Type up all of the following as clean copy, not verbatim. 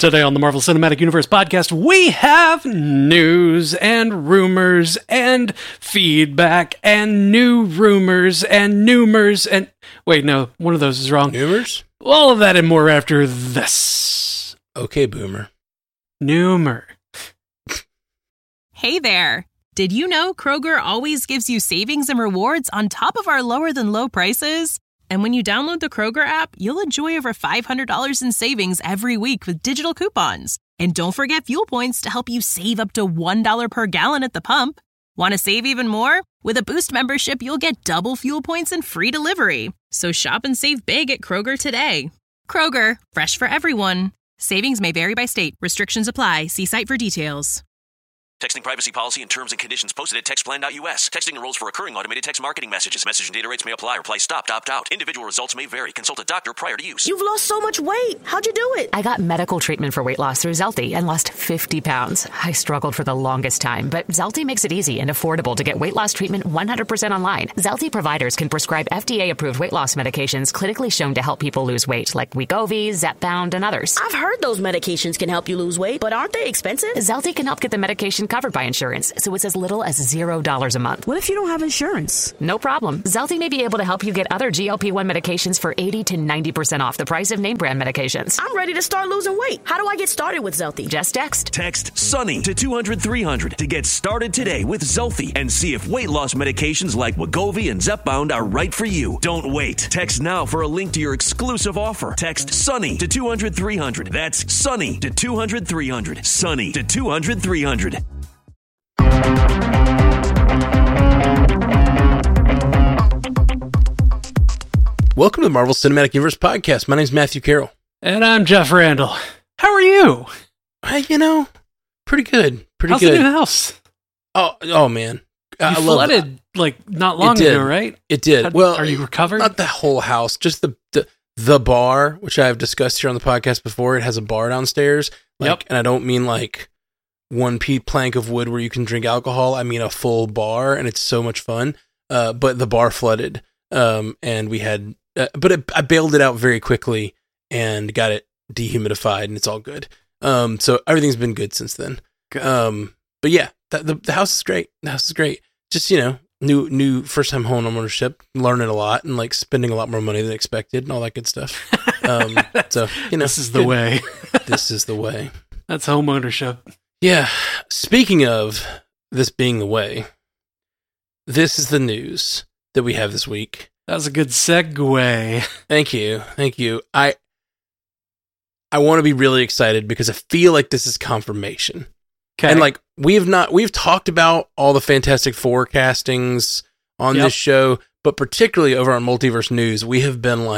Today on the Marvel Cinematic Universe podcast, we have news and rumors and feedback and new rumors and numers and... Wait, no, one of those is wrong. Numers? All of that and more after this. Okay, boomer. Numer. Hey there. Did you know Kroger always gives you savings and rewards on top of our lower than low prices? And when you download the Kroger app, you'll enjoy over $500 in savings every week with digital coupons. And don't forget fuel points to help you save up to $1 per gallon at the pump. Want to save even more? With a Boost membership, you'll get double fuel points and free delivery. So shop and save big at Kroger today. Kroger, fresh for everyone. Savings may vary by state. Restrictions apply. See site for details. Texting privacy policy and terms and conditions posted at textplan.us. Texting enrolls for recurring automated text marketing messages. Message and data rates may apply. Reply stop, opt out. Individual results may vary. Consult a doctor prior to use. You've lost so much weight. How'd you do it? I got medical treatment for weight loss through Zelty and lost 50 pounds. I struggled for the longest time, but Zelty makes it easy and affordable to get weight loss treatment 100% online. Zelty providers can prescribe FDA-approved weight loss medications clinically shown to help people lose weight, like Wegovy, Zepbound, and others. I've heard those medications can help you lose weight, but aren't they expensive? Zelty can help get the medication covered by insurance, so it's as little as $0 a month. What if you don't have insurance? No problem. Zelty may be able to help you get other GLP-1 medications for 80 to 90% off the price of name brand medications. I'm ready to start losing weight. How do I get started with Zelty? Just text. Text SUNNY to 200-300 to get started today with Zelty and see if weight loss medications like Wegovy and Zepbound are right for you. Don't wait. Text now for a link to your exclusive offer. Text SUNNY to 200-300. That's SUNNY to 200-300. SUNNY to 200-300. Welcome to the Marvel Cinematic Universe podcast. My name's Matthew Carroll. And I'm Jeff Randall. How are you? Pretty good. How's good. the new house? Oh man. You flooded like not long ago, right? It did. Are you recovered? Not the whole house, just the bar, which I have discussed here on the podcast before. It has a bar downstairs. Yep. And I don't mean like one plank of wood where you can drink alcohol. I mean a full bar, and it's so much fun. But the bar flooded, and we had, I bailed it out very quickly and got it dehumidified, and it's all good. So everything's been good since then. Good. But yeah, the house is great. The house is great. Just, new first time home ownership, learning a lot and like spending a lot more money than expected and all that good stuff. So, this is the way. This is the way. That's home ownership. Yeah. Speaking of this being the way, this is the news that we have this week. That was a good segue. Thank you. I want to be really excited because I feel like this is confirmation. Okay. And like we've talked about all the Fantastic Four castings on this show, but particularly over on Multiverse News, we've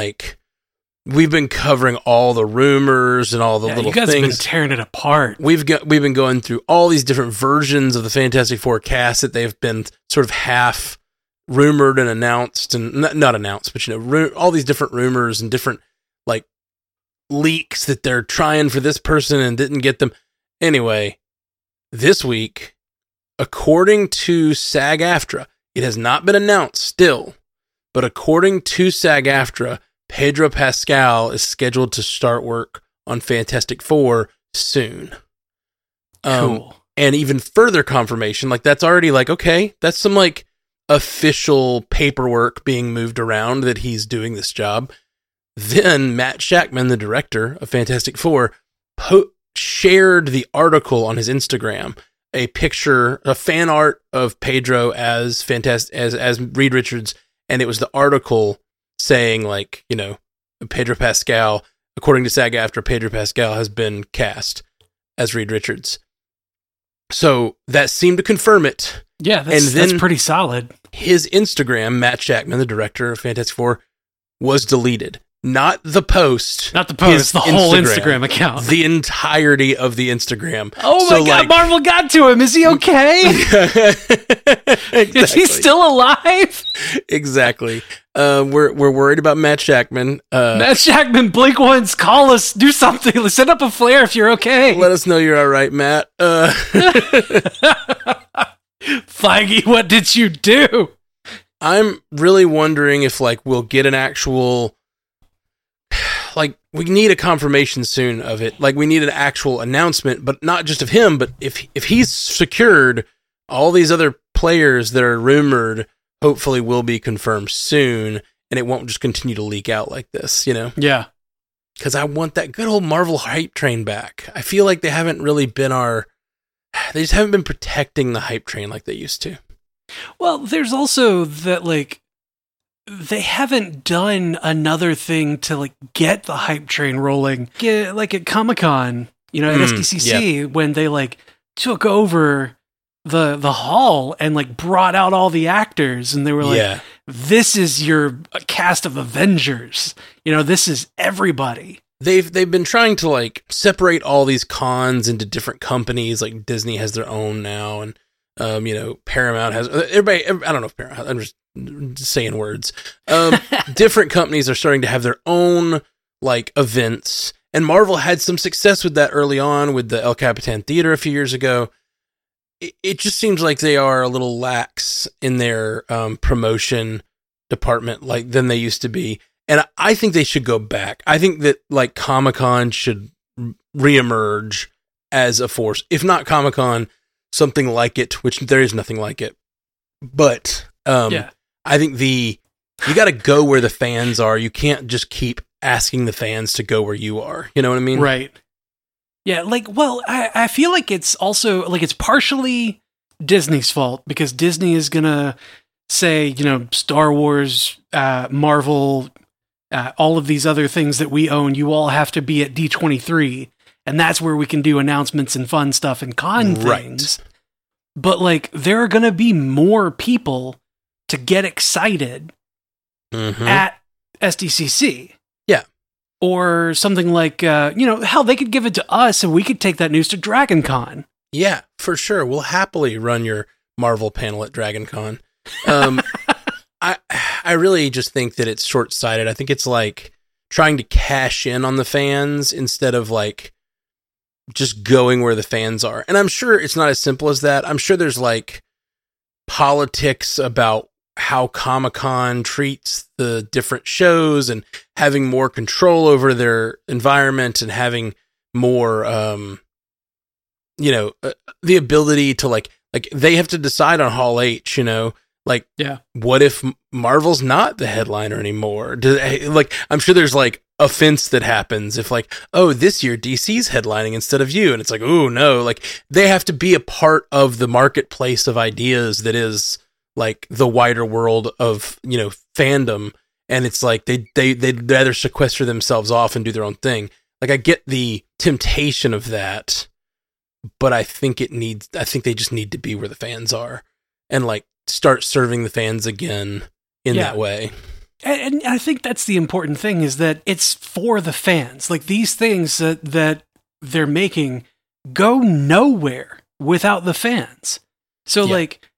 been covering all the rumors and all the little you guys things. have been tearing it apart. We've been going through all these different versions of the Fantastic Four cast that they've been sort of half rumored and announced, and not announced, but all these different rumors and different like leaks that they're trying for this person and didn't get them. Anyway, this week, according to SAG-AFTRA, it has not been announced still, but according to SAG-AFTRA, Pedro Pascal is scheduled to start work on Fantastic Four soon. Cool. And even further confirmation, like that's already like, okay, that's some like official paperwork being moved around that he's doing this job. Then Matt Shakman, the director of Fantastic Four, shared the article on his Instagram, a picture, a fan art of Pedro as as Reed Richards, and it was the article saying like, Pedro Pascal, according to SAG-AFTRA, Pedro Pascal has been cast as Reed Richards. So that seemed to confirm it. Yeah, that's pretty solid. His Instagram, Matt Shakman, the director of Fantastic Four, was deleted. Not the post. Not the post, the whole Instagram account. The entirety of the Instagram. Oh my God, Marvel got to him. Is he okay? Exactly. Is he still alive? Exactly. We're worried about Matt Shakman. Matt Shakman, Blink Ones, call us. Do something. Send up a flare if you're okay. Let us know you're all right, Matt. Feige, what did you do? I'm really wondering if we'll get an actual like, we need a confirmation soon of it. Like, we need an actual announcement, but not just of him, but if he's secured, all these other players that are rumored hopefully will be confirmed soon, and it won't just continue to leak out like this, you know? Yeah. Because I want that good old Marvel hype train back. I feel like they haven't really been they just haven't been protecting the hype train like they used to. Well, there's also that, like, they haven't done another thing to, like, get the hype train rolling. Like at Comic-Con, you know, at SDCC, when they, like, took over the hall and, like, brought out all the actors, and they were like, this is your cast of Avengers. You know, this is everybody. They've been trying to, like, separate all these cons into different companies. Like, Disney has their own now, and you know, Paramount has everybody. I don't know if Paramount. I'm just saying words. Different companies are starting to have their own, like, events, and Marvel had some success with that early on with the El Capitan Theater a few years ago. It just seems like they are a little lax in their promotion department, like, than they used to be. And I think they should go back. I think that, like, Comic-Con should reemerge as a force. If not Comic-Con, something like it, which there is nothing like it. But I think you got to go where the fans are. You can't just keep asking the fans to go where you are. You know what I mean? Right. Yeah, like, well, I feel like it's also, like, it's partially Disney's fault, because Disney is going to say, you know, Star Wars, Marvel, all of these other things that we own, you all have to be at D23, and that's where we can do announcements and fun stuff and con things. But, like, there are going to be more people to get excited at SDCC. Yeah. Or something like, you know, hell, they could give it to us and we could take that news to Dragon Con. Yeah, for sure. We'll happily run your Marvel panel at Dragon Con. I really just think that it's short-sighted. I think it's like trying to cash in on the fans instead of, like, just going where the fans are. And I'm sure it's not as simple as that. I'm sure there's, like, politics about how Comic-Con treats the different shows and having more control over their environment and having more, you know, the ability to, like they have to decide on Hall H, you know, like, what if Marvel's not the headliner anymore? Like, I'm sure there's, like, offense that happens if, like, oh, this year DC's headlining instead of you. And it's like, oh, no, like, they have to be a part of the marketplace of ideas that is, like, the wider world of, you know, fandom. And it's like, they'd rather sequester themselves off and do their own thing. Like, I get the temptation of that, but I think they just need to be where the fans are and, like, start serving the fans again in that way. And I think that's the important thing, is that it's for the fans. Like, these things that they're making go nowhere without the fans. So, like,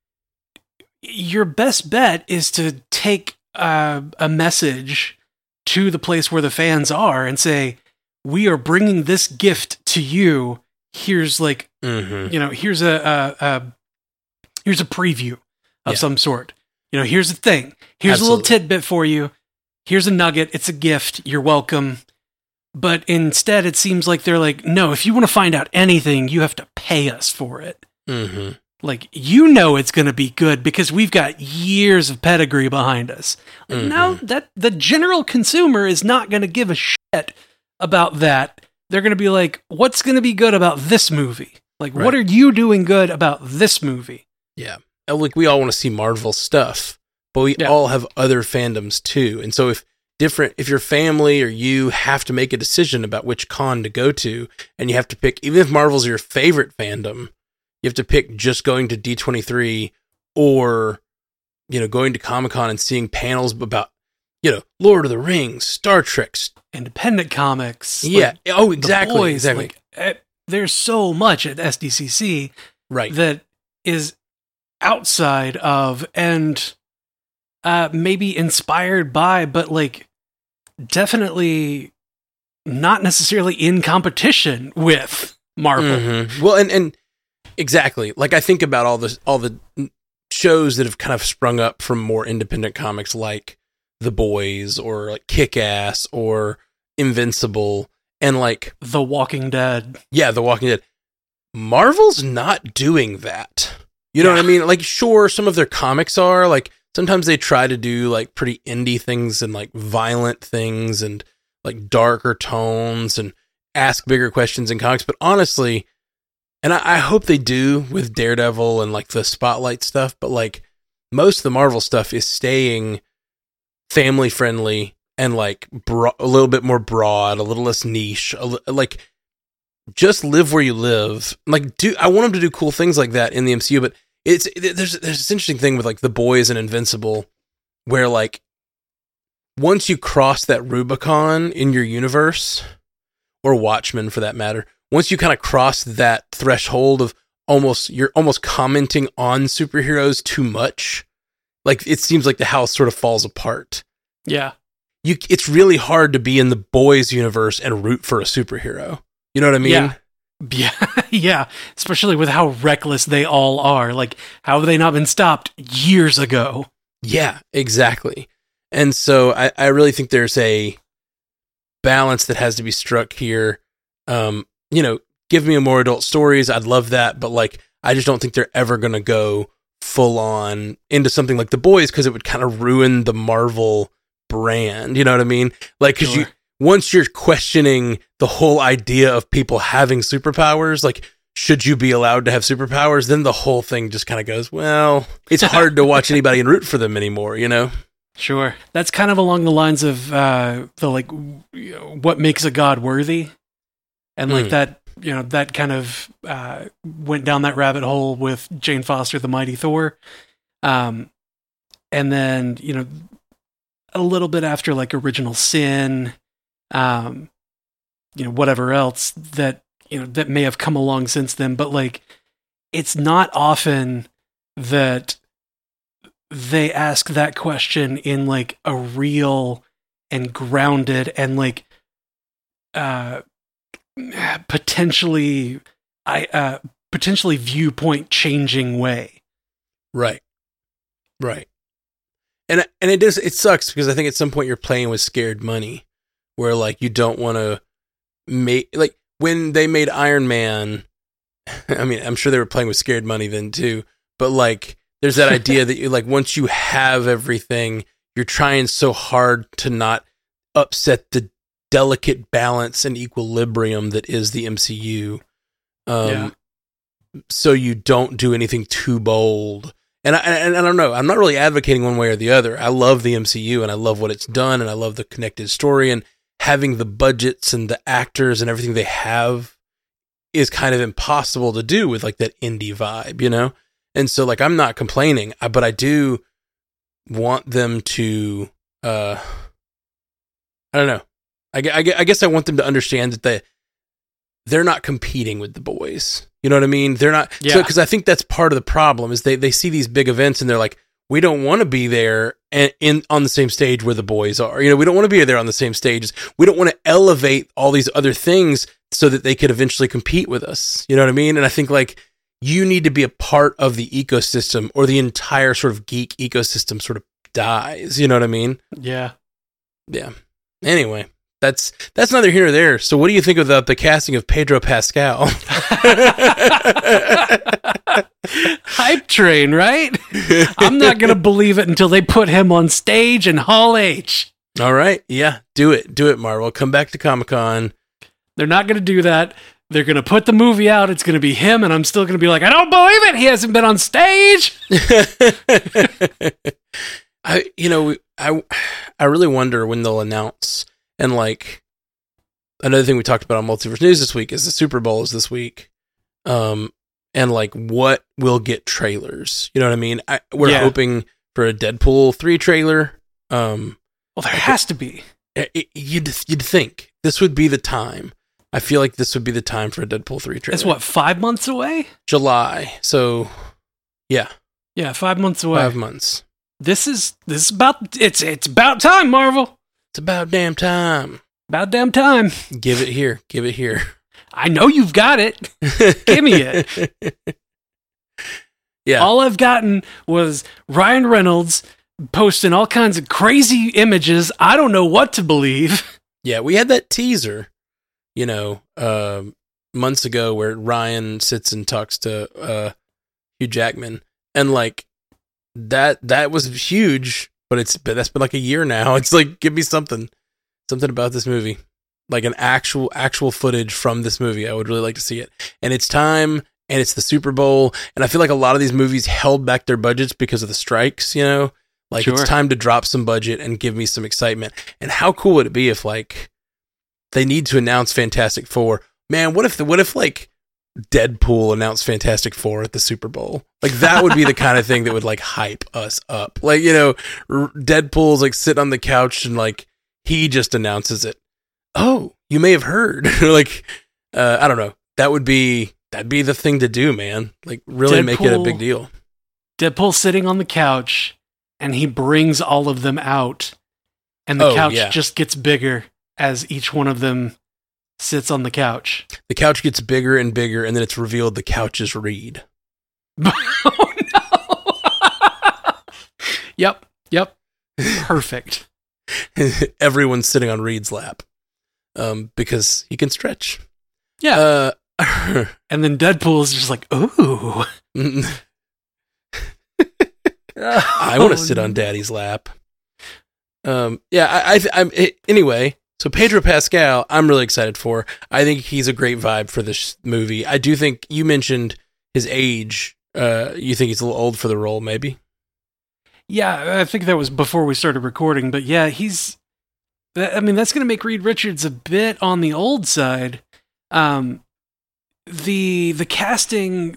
your best bet is to take a message to the place where the fans are and say, we are bringing this gift to you. Here's, like, you know, here's a preview of some sort. You know, here's a thing. Here's a little tidbit for you. Here's a nugget. It's a gift. You're welcome. But instead, it seems like they're like, no, if you want to find out anything, you have to pay us for it. Like, you know it's going to be good because we've got years of pedigree behind us. Like, no, that the general consumer is not going to give a shit about that. They're going to be like, what's going to be good about this movie? Like, what are you doing good about this movie? Yeah. Like, we all want to see Marvel stuff, but we all have other fandoms too. And so if your family or you have to make a decision about which con to go to, and you have to pick, even if Marvel's your favorite fandom, you have to pick just going to D23 or, you know, going to Comic-Con and seeing panels about, you know, Lord of the Rings, Star Trek, independent comics. Yeah. Like, oh, exactly. The Boys, exactly. Like, there's so much at SDCC that is outside of and maybe inspired by, but, like, definitely not necessarily in competition with Marvel. Well, and exactly. Like, I think about all the shows that have kind of sprung up from more independent comics, like The Boys or, like, Kick-Ass or Invincible and like The Walking Dead. yeah, The Walking Dead. Marvel's not doing that. You know what I mean? Like, sure, some of their comics are like, sometimes they try to do like pretty indie things and like violent things and like darker tones and ask bigger questions in comics. But honestly, and I hope they do with Daredevil and like the Spotlight stuff, but like most of the Marvel stuff is staying family friendly and like a little bit more broad, a little less niche, like just live where you live. Like, I want them to do cool things like that in the MCU, but there's this interesting thing with like The Boys and Invincible, where like once you cross that Rubicon in your universe, or Watchmen for that matter, once you kind of cross that threshold of you're almost commenting on superheroes too much, like it seems like the house sort of falls apart. Yeah. It's really hard to be in the Boys universe and root for a superhero. You know what I mean? Yeah. Yeah. Especially with how reckless they all are. Like, how have they not been stopped years ago? Yeah, exactly. And so I really think there's a balance that has to be struck here. You know, give me more adult stories. I'd love that. But like, I just don't think they're ever going to go full on into something like The Boys, because it would kind of ruin the Marvel brand. You know what I mean? Like, because once you're questioning the whole idea of people having superpowers, like, should you be allowed to have superpowers? Then the whole thing just kind of goes, well, it's hard to watch anybody and root for them anymore, you know? Sure. That's kind of along the lines of the like, what makes a god worthy? And like that, you know, that kind of went down that rabbit hole with Jane Foster, The Mighty Thor. And then, you know, a little bit after like Original Sin, you know, whatever else that, you know, that may have come along since then. But like, it's not often that they ask that question in like a real and grounded and like potentially viewpoint changing way. Right. And it sucks, because I think at some point you're playing with scared money, where like you don't want to make, like when they made Iron Man, I mean, I'm sure they were playing with scared money then too, but like there's that idea that you like, once you have everything, you're trying so hard to not upset the delicate balance and equilibrium that is the MCU. So you don't do anything too bold. And I don't know, I'm not really advocating one way or the other. I love the MCU and I love what it's done, and I love the connected story, and having the budgets and the actors and everything they have is kind of impossible to do with like that indie vibe, you know? And so like, I'm not complaining, but I do want them to, I don't know. I guess I want them to understand that they're not competing with The Boys. You know what I mean? They're not. Yeah. So, because I think that's part of the problem is they see these big events and they're like, we don't want to be there on the same stage where The Boys are. You know, we don't want to be there on the same stages. We don't want to elevate all these other things so that they could eventually compete with us. You know what I mean? And I think like you need to be a part of the ecosystem, or the entire sort of geek ecosystem sort of dies. You know what I mean? Yeah. Yeah. Anyway. That's neither here nor there. So what do you think of the casting of Pedro Pascal? Hype train, right? I'm not going to believe it until they put him on stage in Hall H. All right. Yeah. Do it, Marvel. Come back to Comic-Con. They're not going to do that. They're going to put the movie out. It's going to be him, and I'm still going to be like, I don't believe it. He hasn't been on stage. I really wonder when they'll announce. And like another thing we talked about on Multiverse News this week is the Super Bowl is this week. And like what will get trailers? You know what I mean? We're hoping for a Deadpool 3 trailer. Well, there has to be. You'd think this would be the time. I feel like this would be the time for a Deadpool 3 trailer. It's what, 5 months away? July. So yeah. Yeah, 5 months away. 5 months. This is about it's about time, Marvel. It's about damn time. About damn time. Give it here. I know you've got it. Give me it. Yeah. All I've gotten was Ryan Reynolds posting all kinds of crazy images. I don't know what to believe. Yeah, we had that teaser, months ago where Ryan sits and talks to Hugh Jackman, and like that was huge, but that's been like a year now. It's like, give me something about this movie, like an actual footage from this movie. I would really like to see it, and it's time. And it's the Super Bowl, and I feel like a lot of these movies held back their budgets because of the strikes, Like, Sure. It's time to drop some budget and give me some excitement. And how cool would it be if, like, they need to announce Fantastic Four? Man, what if like, Deadpool announced Fantastic Four at the Super Bowl? Like, that would be the kind of thing that would, like, hype us up. Like, Deadpool's, like, sitting on the couch and, like, he just announces it. Oh, you may have heard. Like, I don't know. That'd be the thing to do, man. Like, really make it a big deal. Deadpool sitting on the couch, and he brings all of them out, and the couch just gets bigger as each one of them sits on the couch. The couch gets bigger and bigger, and then it's revealed the couch is Reed. Oh, no! Yep. Perfect. Everyone's sitting on Reed's lap because he can stretch. Yeah. And then Deadpool is just like, ooh. I want to sit on Daddy's lap. Anyway, so Pedro Pascal, I'm really excited for. I think he's a great vibe for this movie. I do think you mentioned his age. You think he's a little old for the role, maybe? Yeah, I think that was before we started recording, but yeah, that's going to make Reed Richards a bit on the old side. The casting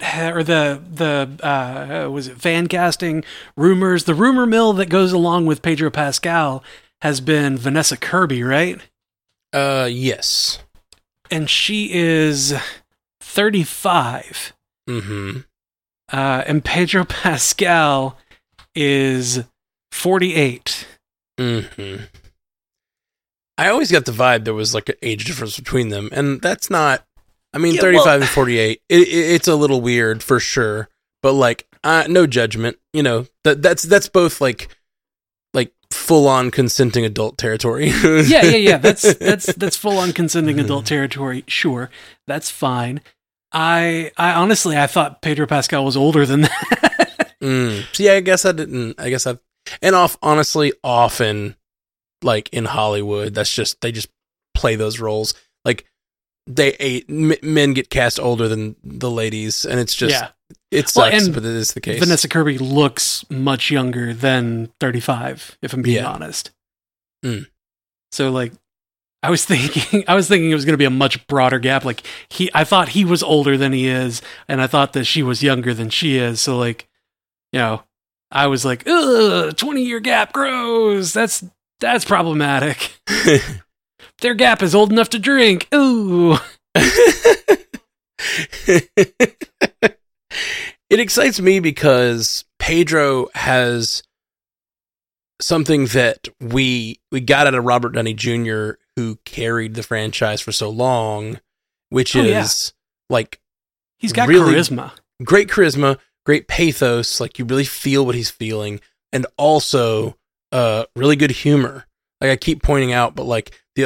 was it fan casting rumors? The rumor mill that goes along with Pedro Pascal has been Vanessa Kirby, right? Yes. And she is 35. Mm-hmm. And Pedro Pascal is 48. Mm-hmm. I always got the vibe there was like an age difference between them, and that's not. I mean, 35 and 48. It's a little weird for sure, but like, no judgment. That's both like full on consenting adult territory. Yeah. That's full on consenting adult territory. Sure, that's fine. I honestly, I thought Pedro Pascal was older than that. So yeah, I guess honestly, often like in Hollywood, they just play those roles. Like men get cast older than the ladies, and it's just it sucks, but it is the case. Vanessa Kirby looks much younger than 35, if I'm being honest. So like, I was thinking it was going to be a much broader gap. Like I thought he was older than he is, and I thought that she was younger than she is. So like, I was like, 20-year gap grows. That's problematic. Their gap is old enough to drink. Ooh. It excites me because Pedro has something that we got out of Robert Downey Jr., who carried the franchise for so long, which is like, he's got really great charisma, great pathos. Like, you really feel what he's feeling, and also really good humor. Like, I keep pointing out, but like the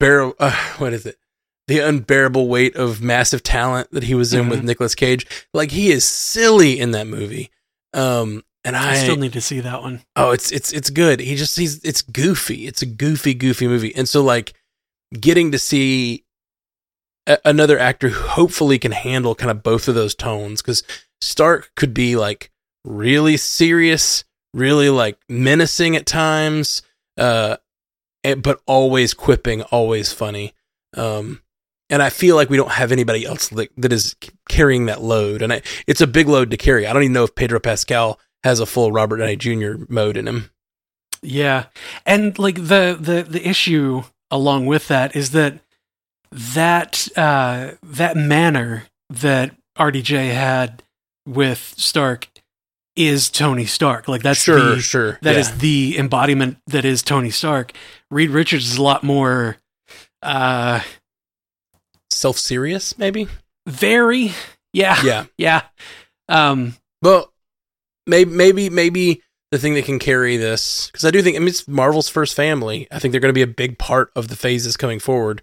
unbearable weight of massive talent that he was in with Nicolas Cage. Like, he is silly in that movie. And I still need to see that one. Oh, it's good. It's goofy. It's a goofy movie. And so like getting to see another actor who hopefully can handle kind of both of those tones, because Stark could be like really serious, really like menacing at times, but always quipping, always funny. And I feel like we don't have anybody else that is carrying that load. And it's a big load to carry. I don't even know if Pedro Pascal has a full Robert Downey Jr. mode in him. Yeah. And like the issue along with that is that manner that RDJ had with Stark is Tony Stark. Like, that's sure. That is the embodiment that is Tony Stark. Reed Richards is a lot more self-serious, maybe? Very. Yeah. Yeah. Yeah. Well, maybe the thing that can carry this, because I do think, I mean, it's Marvel's first family. I think they're going to be a big part of the phases coming forward.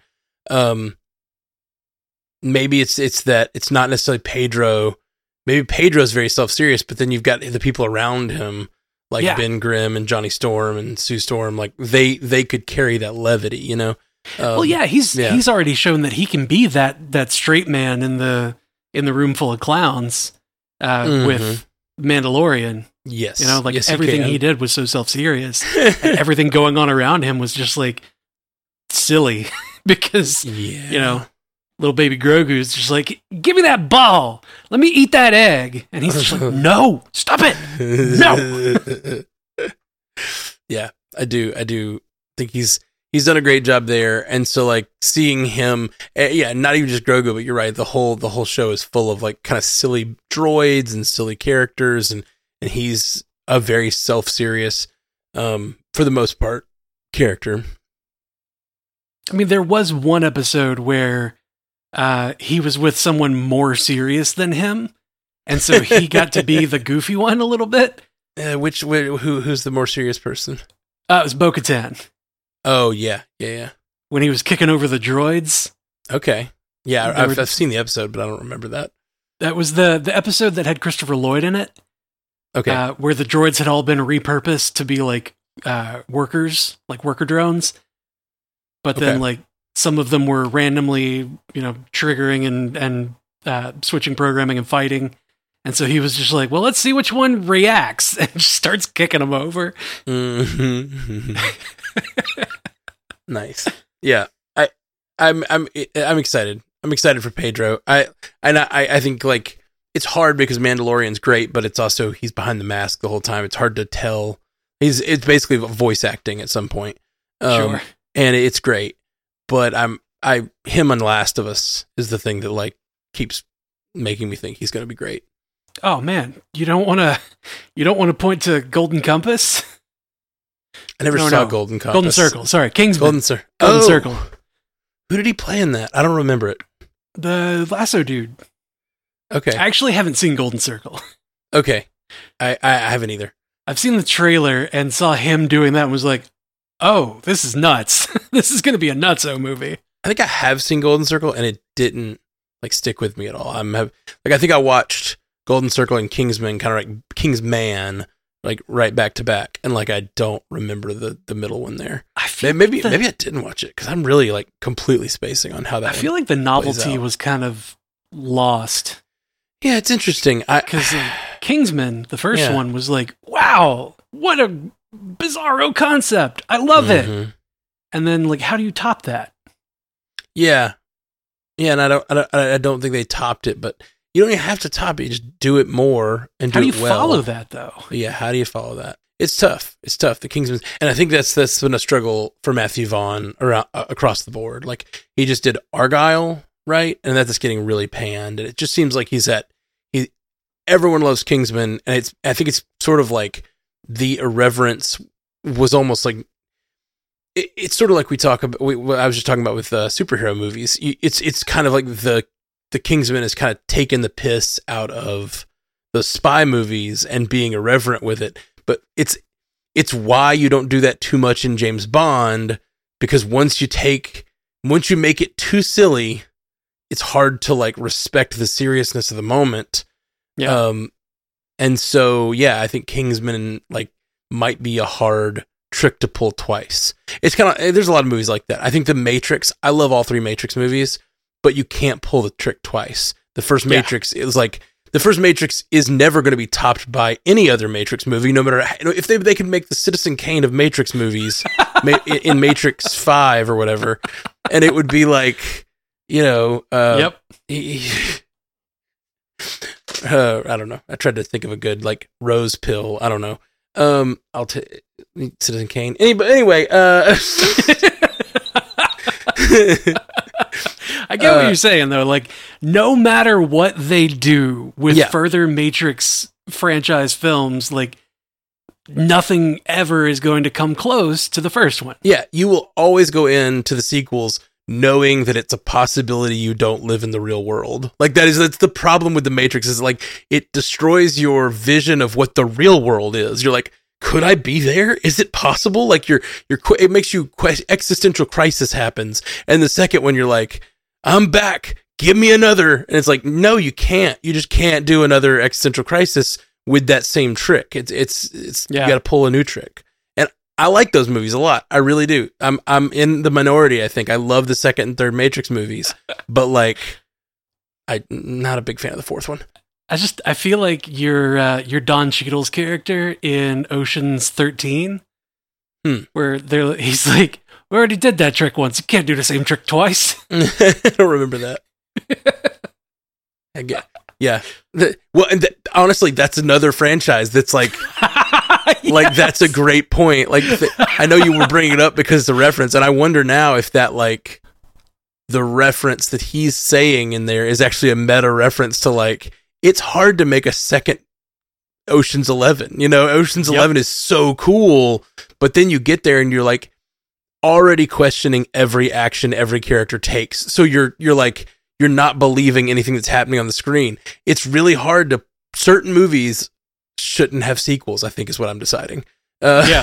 Maybe it's that it's not necessarily Pedro. Maybe Pedro's very self-serious, but then you've got the people around him, like Ben Grimm and Johnny Storm and Sue Storm. Like they could carry that levity, you know. He's already shown that he can be that straight man in the room full of clowns with Mandalorian. Yes, you know, like yes, everything he did was so self-serious, and everything going on around him was just like silly because you know, little baby Grogu's just like, give me that ball, let me eat that egg, and he's just like, no, stop it, no. Yeah, I do think he's done a great job there, and so like seeing him, not even just Grogu, but you're right, the whole show is full of like kind of silly droids and silly characters, and he's a very self-serious, for the most part, character. I mean, there was one episode where he was with someone more serious than him, and so he got to be the goofy one a little bit. Who's the more serious person? It was Bo-Katan. Oh, yeah. When he was kicking over the droids. Okay. Yeah, I've seen the episode, but I don't remember that. That was the episode that had Christopher Lloyd in it. Okay. Where the droids had all been repurposed to be like workers, like worker drones. But then like some of them were randomly, you know, triggering and switching programming and fighting. And so he was just like, well, let's see which one reacts, and just starts kicking them over. Mm-hmm. Nice. Yeah. I'm excited. I'm excited for Pedro. I think like it's hard because Mandalorian's great, but it's also he's behind the mask the whole time. It's hard to tell. It's basically voice acting at some point. Sure. And it's great. But him on Last of Us is the thing that like keeps making me think he's going to be great. Oh man, you don't want to point to Golden Compass? I never saw Golden Compass. Golden Circle. Sorry, Kingsman. Golden Circle. Who did he play in that? I don't remember it. The lasso dude. Okay. I actually haven't seen Golden Circle. Okay. I haven't either. I've seen the trailer and saw him doing that and was like, oh, this is nuts. This is going to be a nutso movie. I think I have seen Golden Circle and it didn't like stick with me at all. I think I watched Golden Circle and Kingsman, kind of like Kingsman, like right back to back, and like I don't remember the middle one there. Maybe I didn't watch it because I'm really like completely spacing on how that. I feel like the novelty was kind of lost. Yeah, it's interesting because Kingsman, the first one, was like, wow, what a bizarro concept. I love it. And then like, how do you top that? Yeah, and I don't think they topped it, but. You don't even have to top it. You just do it more and do it well. How do you follow that, though? Yeah, how do you follow that? It's tough. The Kingsman, and I think that's been a struggle for Matthew Vaughn around across the board. Like he just did Argyle, right, and that's just getting really panned. And it just seems like everyone loves Kingsman, and I think it's sort of like the irreverence was almost like it's sort of like we talk about. I was just talking about with superhero movies. It's kind of like the Kingsman has kind of taken the piss out of the spy movies and being irreverent with it. But it's why you don't do that too much in James Bond, because once you make it too silly, it's hard to like respect the seriousness of the moment. Yeah. And so, yeah, I think Kingsman like might be a hard trick to pull twice. It's kind of, there's a lot of movies like that. I think The Matrix, I love all three Matrix movies, but you can't pull the trick twice. The first Matrix, it was like, the first Matrix is never going to be topped by any other Matrix movie, no matter if they could make the Citizen Kane of Matrix movies in Matrix 5 or whatever, and it would be like, you know, I don't know. I tried to think of a good like rose pill. I don't know. I'll take Citizen Kane. Anyway, I get what you're saying, though. Like, no matter what they do with further Matrix franchise films, like, nothing ever is going to come close to the first one. Yeah, you will always go into the sequels knowing that it's a possibility you don't live in the real world. Like, that's the problem with the Matrix, is like, it destroys your vision of what the real world is. You're like, could I be there? Is it possible? Like it makes you existential crisis happens. And the second one, you're like, I'm back. Give me another. And it's like, no, you can't. You just can't do another existential crisis with that same trick. It's you got to pull a new trick. And I like those movies a lot. I really do. I'm in the minority. I think I love the second and third Matrix movies, but like, I'm not a big fan of the fourth one. I feel like you're Don Cheadle's character in Ocean's 13, where he's like, we already did that trick once. You can't do the same trick twice. I don't remember that. Yeah. Honestly, that's another franchise that's like, like that's a great point. Like, I know you were bringing it up because it's a reference, and I wonder now if that like the reference that he's saying in there is actually a meta reference to like, it's hard to make a second Ocean's 11. You know, Ocean's 11 is so cool, but then you get there and you're like already questioning every action every character takes. So you're like, you're not believing anything that's happening on the screen. It's really hard to, certain movies shouldn't have sequels, I think is what I'm deciding. Yeah.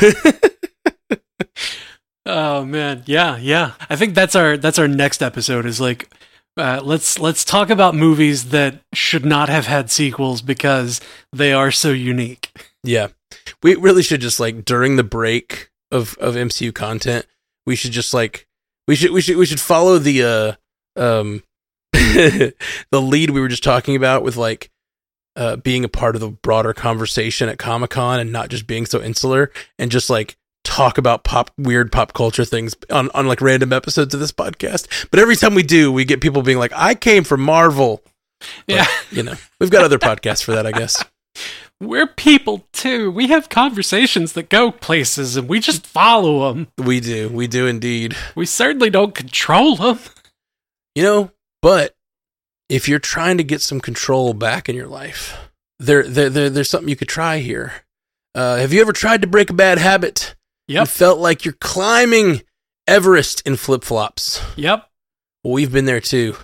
Oh man. Yeah. I think that's our next episode is like, let's talk about movies that should not have had sequels because they are so unique. Yeah. We really should just like during the break of MCU content, we should just like, we should follow the, the lead we were just talking about with like being a part of the broader conversation at Comic-Con and not just being so insular and just like talk about weird pop culture things on like random episodes of this podcast. But every time we do, we get people being like, I came from Marvel. But, yeah. You know, we've got other podcasts for that, I guess. We're people too. We have conversations that go places and we just follow them. We do indeed. We certainly don't control them. You know, but if you're trying to get some control back in your life, there's something you could try here. Have you ever tried to break a bad habit? Yep. You felt like you're climbing Everest in flip-flops. Yep. Well, we've been there too.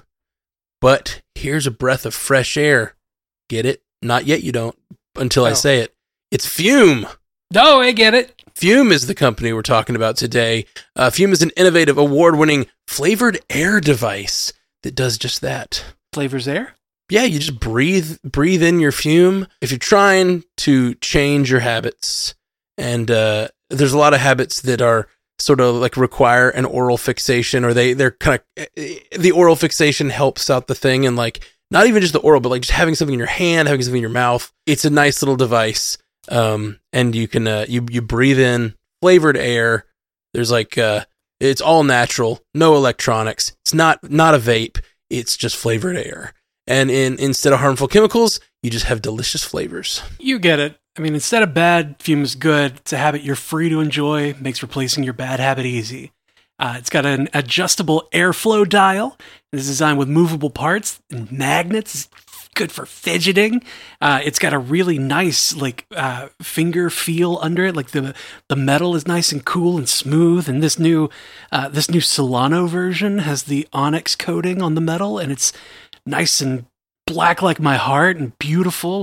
But here's a breath of fresh air. Get it? Not yet you don't, until I say it. It's Fume. No, I get it. Fume is the company we're talking about today. Fume is an innovative, award-winning flavored air device that does just that. Flavors air? Yeah, you just breathe in your Fume. If you're trying to change your habits, and there's a lot of habits that are sort of like require an oral fixation, or they're kind of, the oral fixation helps out the thing, and like not even just the oral, but like just having something in your hand, having something in your mouth. It's a nice little device, and you can you breathe in flavored air. There's like it's all natural, no electronics. It's not a vape. It's just flavored air. And instead of harmful chemicals, you just have delicious flavors. You get it. I mean, instead of bad, Fume is good. It's a habit you're free to enjoy. Makes replacing your bad habit easy. It's got an adjustable airflow dial. It's designed with movable parts and magnets. It's good for fidgeting. It's got a really nice finger feel under it. Like the metal is nice and cool and smooth. And this new Solano version has the onyx coating on the metal, and it's nice and black like my heart and beautiful.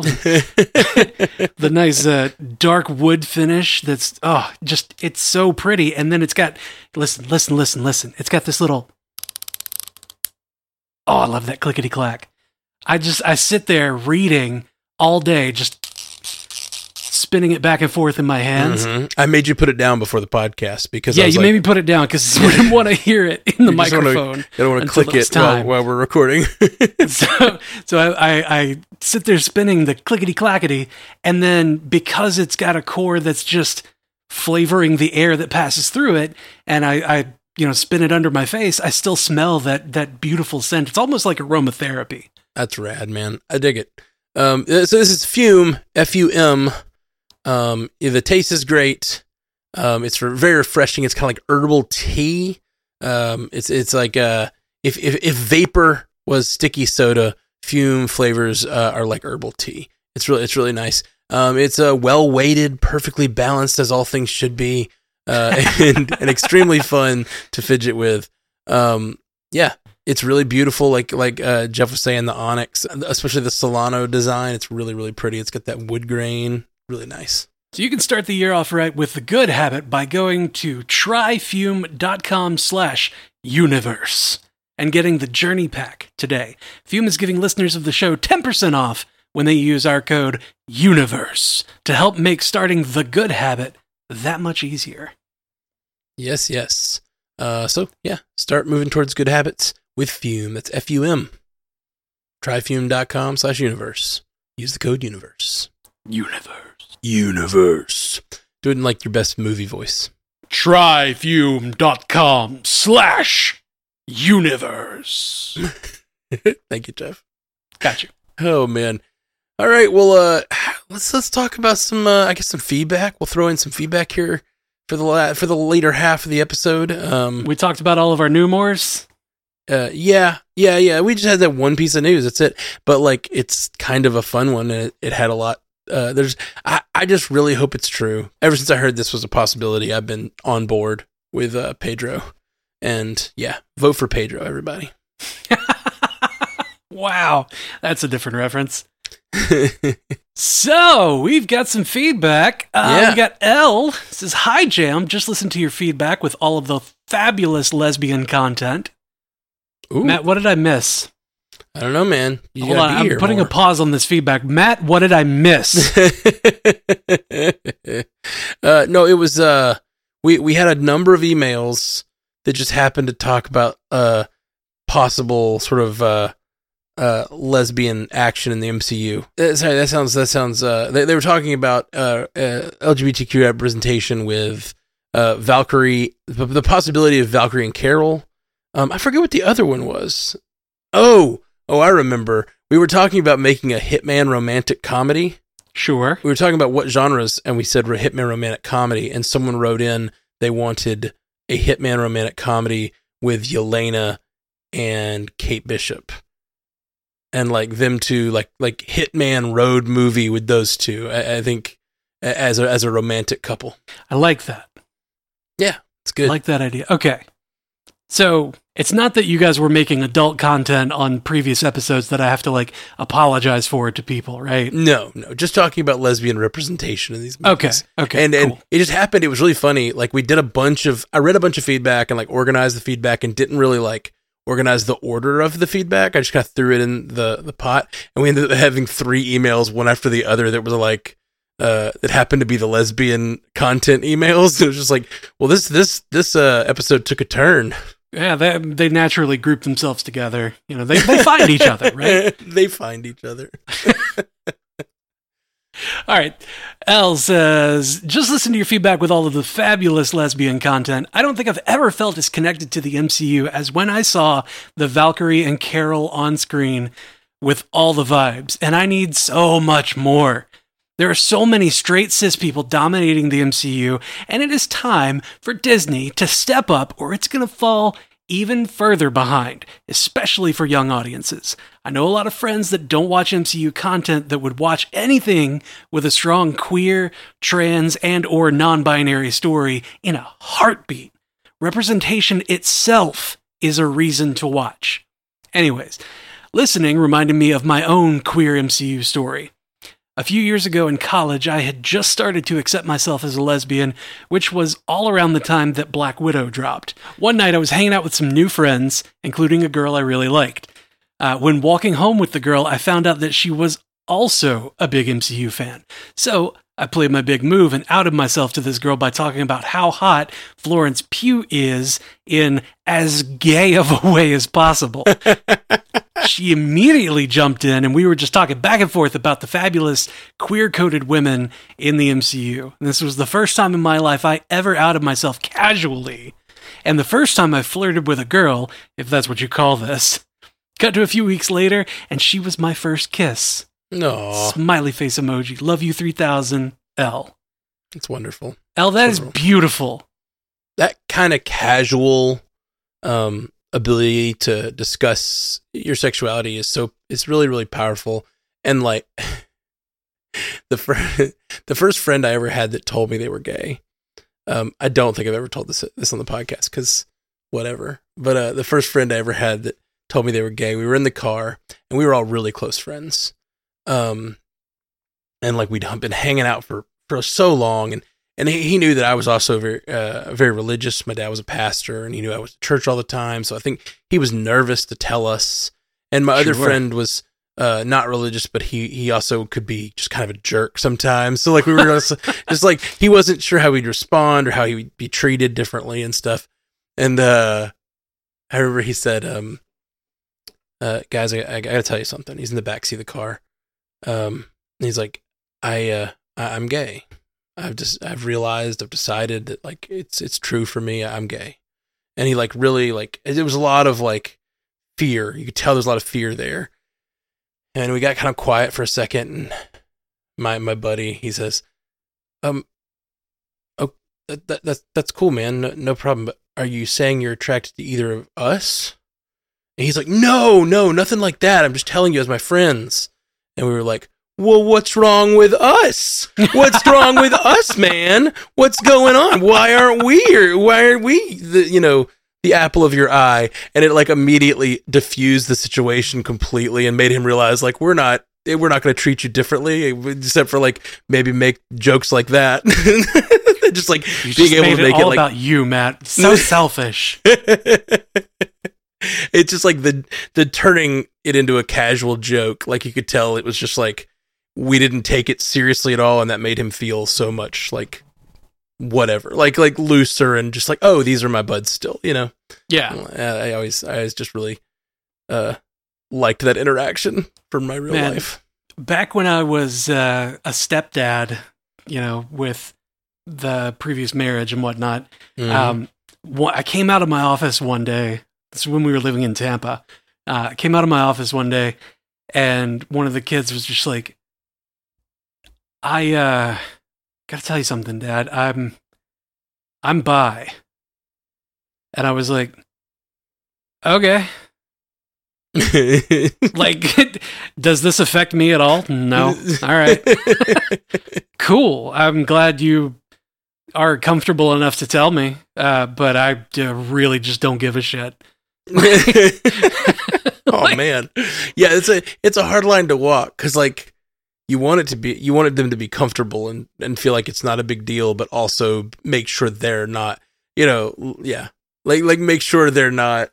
The nice dark wood finish that's it's so pretty. And then it's got listen. It's got this little I love that clickety clack. I sit there reading all day, just spinning it back and forth in my hands. Mm-hmm. I made you put it down before the podcast because you made me put it down because I didn't want to hear it in the microphone. You don't want to click it while we're recording. So I sit there spinning the clickety clackety, and then because it's got a core that's just flavoring the air that passes through it, and I spin it under my face, I still smell that beautiful scent. It's almost like aromatherapy. That's rad, man. I dig it. So this is Fume, F-U-M. The taste is great. It's very refreshing. It's kind of like herbal tea. It's like if vapor was sticky soda, Fume flavors are like herbal tea. It's really nice. It's well weighted, perfectly balanced as all things should be, and extremely fun to fidget with. It's really beautiful. Like Jeff was saying, the onyx, especially the Solano design. It's really, really pretty. It's got that wood grain. Really nice. So you can start the year off right with the good habit by going to tryfume.com/universe and getting the Journey Pack today. Fume is giving listeners of the show 10% off when they use our code UNIVERSE to help make starting the good habit that much easier. Yes. So, start moving towards good habits with Fume. That's F-U-M. Tryfume.com/universe. Use the code UNIVERSE. Universe. Do it in like your best movie voice. Tryfume.com/universe. Thank you, Jeff. Got you. Oh, man. All right, well, let's talk about some feedback. We'll throw in some feedback here for the later half of the episode. We talked about all of our new mores. Yeah. We just had that one piece of news. That's it. But like, it's kind of a fun one, and it had a lot. I just really hope it's true. Ever since I heard this was a possibility, I've been on board with Pedro. And yeah, vote for Pedro, everybody. Wow, that's a different reference. So, we've got some feedback. We got Elle. Says, "Hi, Jam. Just listen to your feedback with all of the fabulous lesbian content." Ooh. Matt, what did I miss? I don't know, man. Hold on, I'm putting a pause on this feedback. Matt, what did I miss? No, it was, we had a number of emails that just happened to talk about, possible sort of, lesbian action in the MCU. Sorry, that sounds. They were talking about LGBTQ representation with Valkyrie, the possibility of Valkyrie and Carol. I forget what the other one was. Oh, I remember. We were talking about making a Hitman romantic comedy. Sure. We were talking about what genres, and we said Hitman romantic comedy, and someone wrote in they wanted a Hitman romantic comedy with Yelena and Kate Bishop. And like them two, like Hitman road movie with those two. I think as a romantic couple. I like that. Yeah, it's good. I like that idea. Okay, so it's not that you guys were making adult content on previous episodes that I have to like apologize for to people, right? No, just talking about lesbian representation in these movies. Okay, and cool. It just happened. It was really funny. Like I read a bunch of feedback and like organized the feedback and didn't really like organize the order of the feedback. I just kind of threw it in the pot, and we ended up having 3 emails, one after the other, that was like that happened to be the lesbian content emails. It was just like, well, this episode took a turn. Yeah, they naturally group themselves together. You know, they find each other, right? They find each other. All right. Elle says, "Just listen to your feedback with all of the fabulous lesbian content. I don't think I've ever felt as connected to the MCU as when I saw the Valkyrie and Carol on screen with all the vibes, and I need so much more. There are so many straight cis people dominating the MCU, and it is time for Disney to step up or it's going to fall even further behind, especially for young audiences. I know a lot of friends that don't watch MCU content that would watch anything with a strong queer, trans, and or non-binary story in a heartbeat. Representation itself is a reason to watch." Anyways, listening reminded me of my own queer MCU story. A few years ago in college, I had just started to accept myself as a lesbian, which was all around the time that Black Widow dropped. One night I was hanging out with some new friends, including a girl I really liked. When walking home with the girl, I found out that she was also a big MCU fan. So I played my big move and outed myself to this girl by talking about how hot Florence Pugh is in as gay of a way as possible. She immediately jumped in, and we were just talking back and forth about the fabulous queer-coded women in the MCU. And this was the first time in my life I ever outed myself casually, and the first time I flirted with a girl, if that's what you call this. Cut to a few weeks later, and she was my first kiss. No. Smiley face emoji. Love you 3000, Elle. It's wonderful. Elle, that is beautiful. That kind of casual ability to discuss your sexuality it's really, really powerful. And like the first friend I ever had that told me they were gay, I don't think I've ever told this on the podcast because whatever. But the first friend I ever had that told me they were gay, we were in the car and we were all really close friends. And like we'd been hanging out for for so long, and he knew that I was also very religious. My dad was a pastor, and he knew I was at church all the time. So I think he was nervous to tell us. And my other friend was not religious, but he also could be just kind of a jerk sometimes. So like we were just like he wasn't sure how he'd respond or how he would be treated differently and stuff. And I remember he said, "Guys, I gotta tell you something." He's in the backseat of the car. He's like, "I'm gay. I've realized, I've decided that like it's true for me. I'm gay." And he like really like it was a lot of like fear. You could tell there's a lot of fear there. And we got kind of quiet for a second, and my buddy, he says, "Oh, that's cool, man. No problem. But are you saying you're attracted to either of us?" And he's like, "No, nothing like that. I'm just telling you as my friends." And we were like, "Well, what's wrong with us? What's wrong with us, man? What's going on? Why aren't we the apple of your eye?" And it like immediately diffused the situation completely and made him realize like we're not going to treat you differently except for like maybe make jokes like that. Just like you being just able to make it all it like about you, Matt. So selfish. It's just like the turning it into a casual joke. Like you could tell it was just like we didn't take it seriously at all, and that made him feel so much like whatever, like looser and just like, oh, these are my buds still, you know? Yeah. I always just really liked that interaction from my real life. Back when I was a stepdad, you know, with the previous marriage and whatnot, I came out of my office one day. This is when we were living in Tampa. I came out of my office one day, and one of the kids was just like, I gotta tell you something, Dad. I'm bi. And I was like, okay. Like, does this affect me at all? No. All right. Cool. I'm glad you are comfortable enough to tell me, but I really just don't give a shit. Oh man, yeah, it's a hard line to walk because like you wanted them to be comfortable and feel like it's not a big deal, but also make sure they're not, like make sure they're not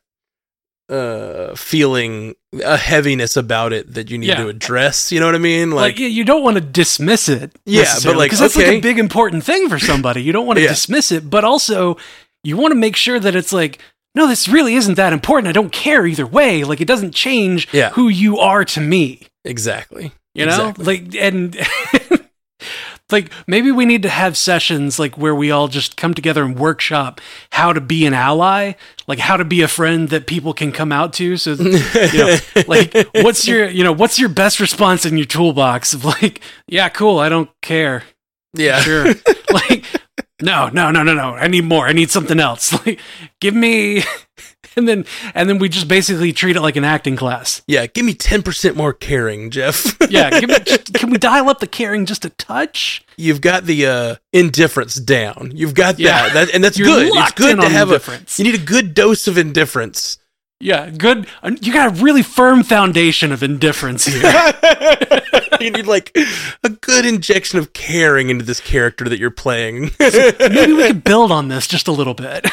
feeling a heaviness about it that you need to address. You know what I mean? Like you don't want to dismiss it. Yeah, but like because that's like a big important thing for somebody. You don't want to dismiss it, but also you want to make sure that it's like, no, this really isn't that important. I don't care either way. Like, it doesn't change who you are to me. Exactly. You know? Exactly. Like, and like, maybe we need to have sessions like where we all just come together and workshop how to be an ally, like how to be a friend that people can come out to. So, like, what's your best response in your toolbox of like, yeah, cool, I don't care. Yeah. Sure. Like, No. I need more. I need something else. Like, give me, and then we just basically treat it like an acting class. Yeah, give me 10% more caring, Jeff. Yeah, can we dial up the caring just a touch? You've got the indifference down. You've got that, and that's good. It's good to have you need a good dose of indifference. Yeah, good. You got a really firm foundation of indifference here. You need like a good injection of caring into this character that you're playing. So maybe we could build on this just a little bit.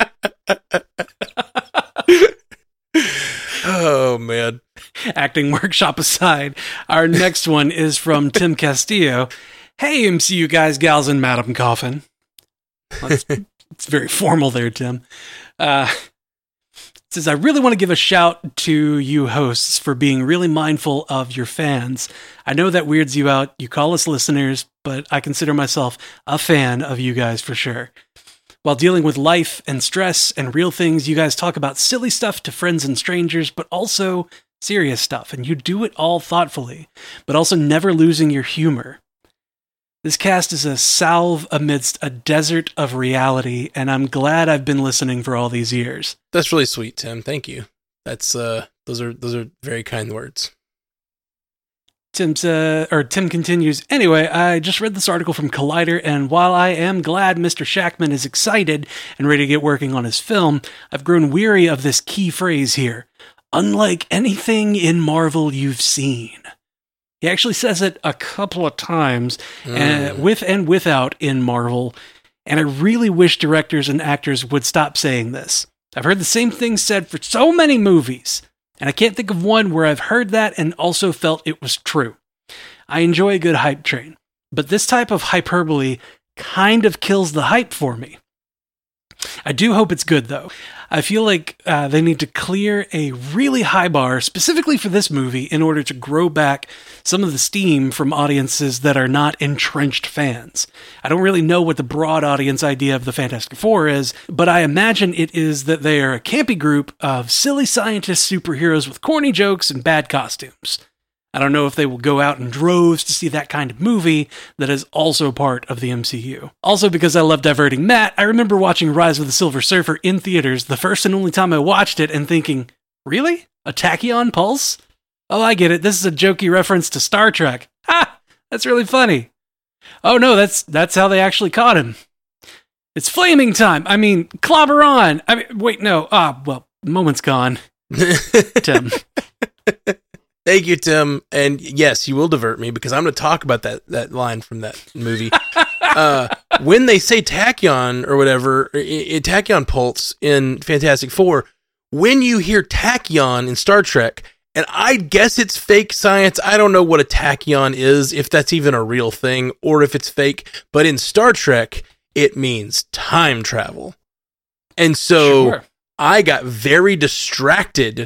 Oh, man. Acting workshop aside, our next one is from Tim Castillo. Hey, MCU guys, gals, and Madam Coffin. It's very formal there, Tim. Says, I really want to give a shout to you hosts for being really mindful of your fans. I know that weirds you out. You call us listeners, but I consider myself a fan of you guys for sure. While dealing with life and stress and real things, you guys talk about silly stuff to friends and strangers, but also serious stuff. And you do it all thoughtfully, but also never losing your humor. This cast is a salve amidst a desert of reality, and I'm glad I've been listening for all these years. That's really sweet, Tim. Thank you. That's those are very kind words. Tim continues, anyway, I just read this article from Collider, and while I am glad Mr. Shackman is excited and ready to get working on his film, I've grown weary of this key phrase here. Unlike anything in Marvel you've seen. He actually says it a couple of times, with and without in Marvel. And I really wish directors and actors would stop saying this. I've heard the same thing said for so many movies, and I can't think of one where I've heard that and also felt it was true. I enjoy a good hype train, but this type of hyperbole kind of kills the hype for me. I do hope it's good, though. I feel like they need to clear a really high bar specifically for this movie in order to grow back some of the steam from audiences that are not entrenched fans. I don't really know what the broad audience idea of the Fantastic Four is, but I imagine it is that they are a campy group of silly scientist superheroes with corny jokes and bad costumes. I don't know if they will go out in droves to see that kind of movie that is also part of the MCU. Also, because I love diverting Matt, I remember watching Rise of the Silver Surfer in theaters the first and only time I watched it and thinking, really? A tachyon pulse? Oh, I get it. This is a jokey reference to Star Trek. Ha! That's really funny. Oh no, that's how they actually caught him. It's flaming time. I mean, clobber on. Wait, no. Well, moment's gone. Tim. Thank you, Tim. And yes, you will divert me because I'm going to talk about that line from that movie. When they say tachyon or whatever, tachyon pulse in Fantastic Four, when you hear tachyon in Star Trek, and I guess it's fake science. I don't know what a tachyon is, if that's even a real thing or if it's fake. But in Star Trek, it means time travel. And so I got very distracted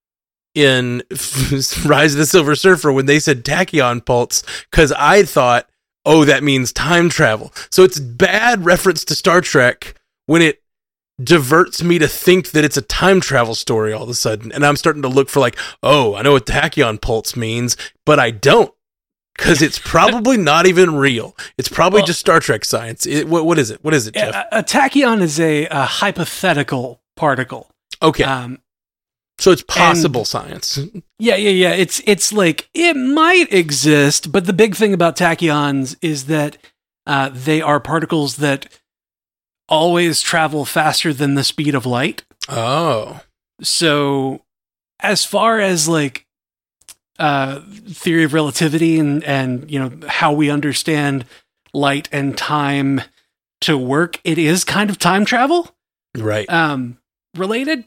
in Rise of the Silver Surfer when they said tachyon pulse, because I thought, oh, that means time travel. So it's bad reference to Star Trek when it diverts me to think that it's a time travel story all of a sudden. And I'm starting to look for like, oh, I know what tachyon pulse means, but I don't, because it's probably not even real. It's probably just Star Trek science. What is it? What is it, Jeff? A tachyon is a hypothetical particle. Okay. So it's possible science. Yeah. It's like, it might exist, but the big thing about tachyons is that they are particles that always travel faster than the speed of light. Oh. So as far as like theory of relativity and you know how we understand light and time to work, it is kind of time travel. Right. Related?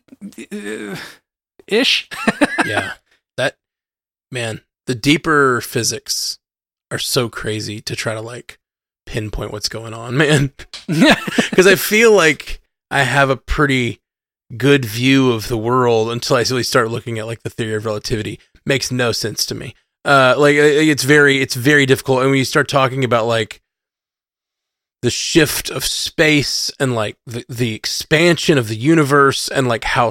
Ish. Yeah. That, man, the deeper physics are so crazy to try to like pinpoint what's going on, man. Because I feel like I have a pretty good view of the world until I really start looking at like the theory of relativity. Makes no sense to me. Like it's very difficult. And when you start talking about like the shift of space and like the expansion of the universe and like how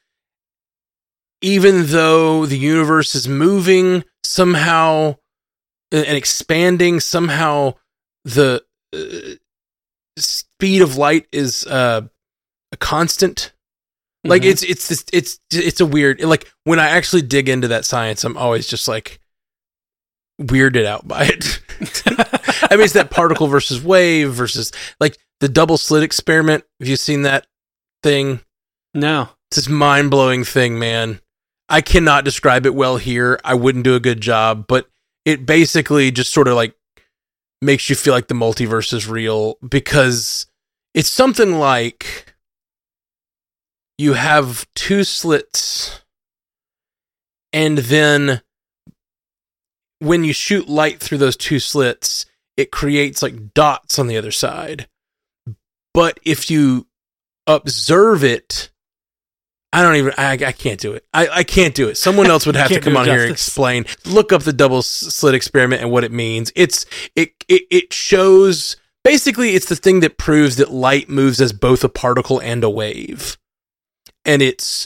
even though the universe is moving somehow and expanding, somehow the speed of light is a constant. Like it's a weird, like when I actually dig into that science, I'm always just like weirded out by it. I mean, it's that particle versus wave versus like the double slit experiment. Have you seen that thing? No. It's this mind-blowing thing, man. I cannot describe it well here. I wouldn't do a good job, but it basically just sort of like makes you feel like the multiverse is real, because it's something like you have two slits, and then when you shoot light through those two slits, it creates like dots on the other side. But if you observe it, I can't do it. I can't do it. Someone else would have to come on here and explain. Look up the double slit experiment and what it means. It shows, basically it's the thing that proves that light moves as both a particle and a wave. And it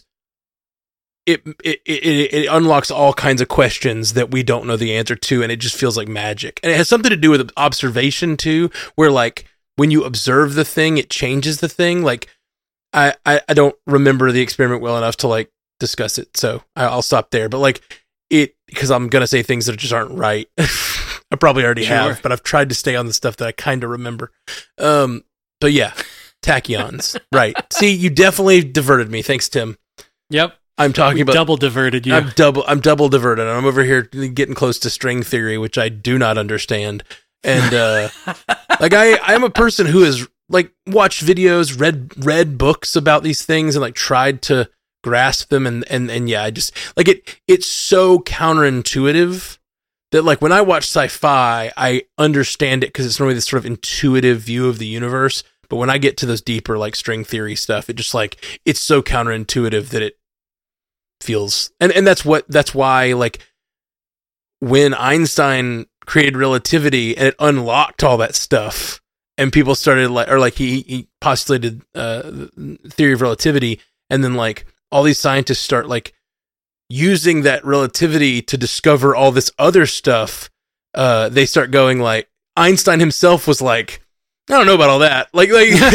unlocks all kinds of questions that we don't know the answer to, and it just feels like magic. And it has something to do with observation too, where like when you observe the thing, it changes the thing. Like I don't remember the experiment well enough to like discuss it, so I'll stop there. But like because I'm gonna say things that just aren't right. I probably already have, but I've tried to stay on the stuff that I kind of remember. But yeah, tachyons, right? See, you definitely diverted me. Thanks, Tim. Yep. I'm talking about double diverted you. I'm double diverted. I'm over here getting close to string theory, which I do not understand. And like I'm a person who has like watched videos, read books about these things, and like tried to grasp them. And yeah, I just like it's so counterintuitive that like when I watch sci-fi, I understand it because it's normally this sort of intuitive view of the universe. But when I get to those deeper like string theory stuff, it just like it's so counterintuitive that it feels and that's why like when Einstein created relativity and it unlocked all that stuff and people started like or like he postulated the theory of relativity, and then like all these scientists start like using that relativity to discover all this other stuff, they start going like Einstein himself was like, I don't know about all that. Like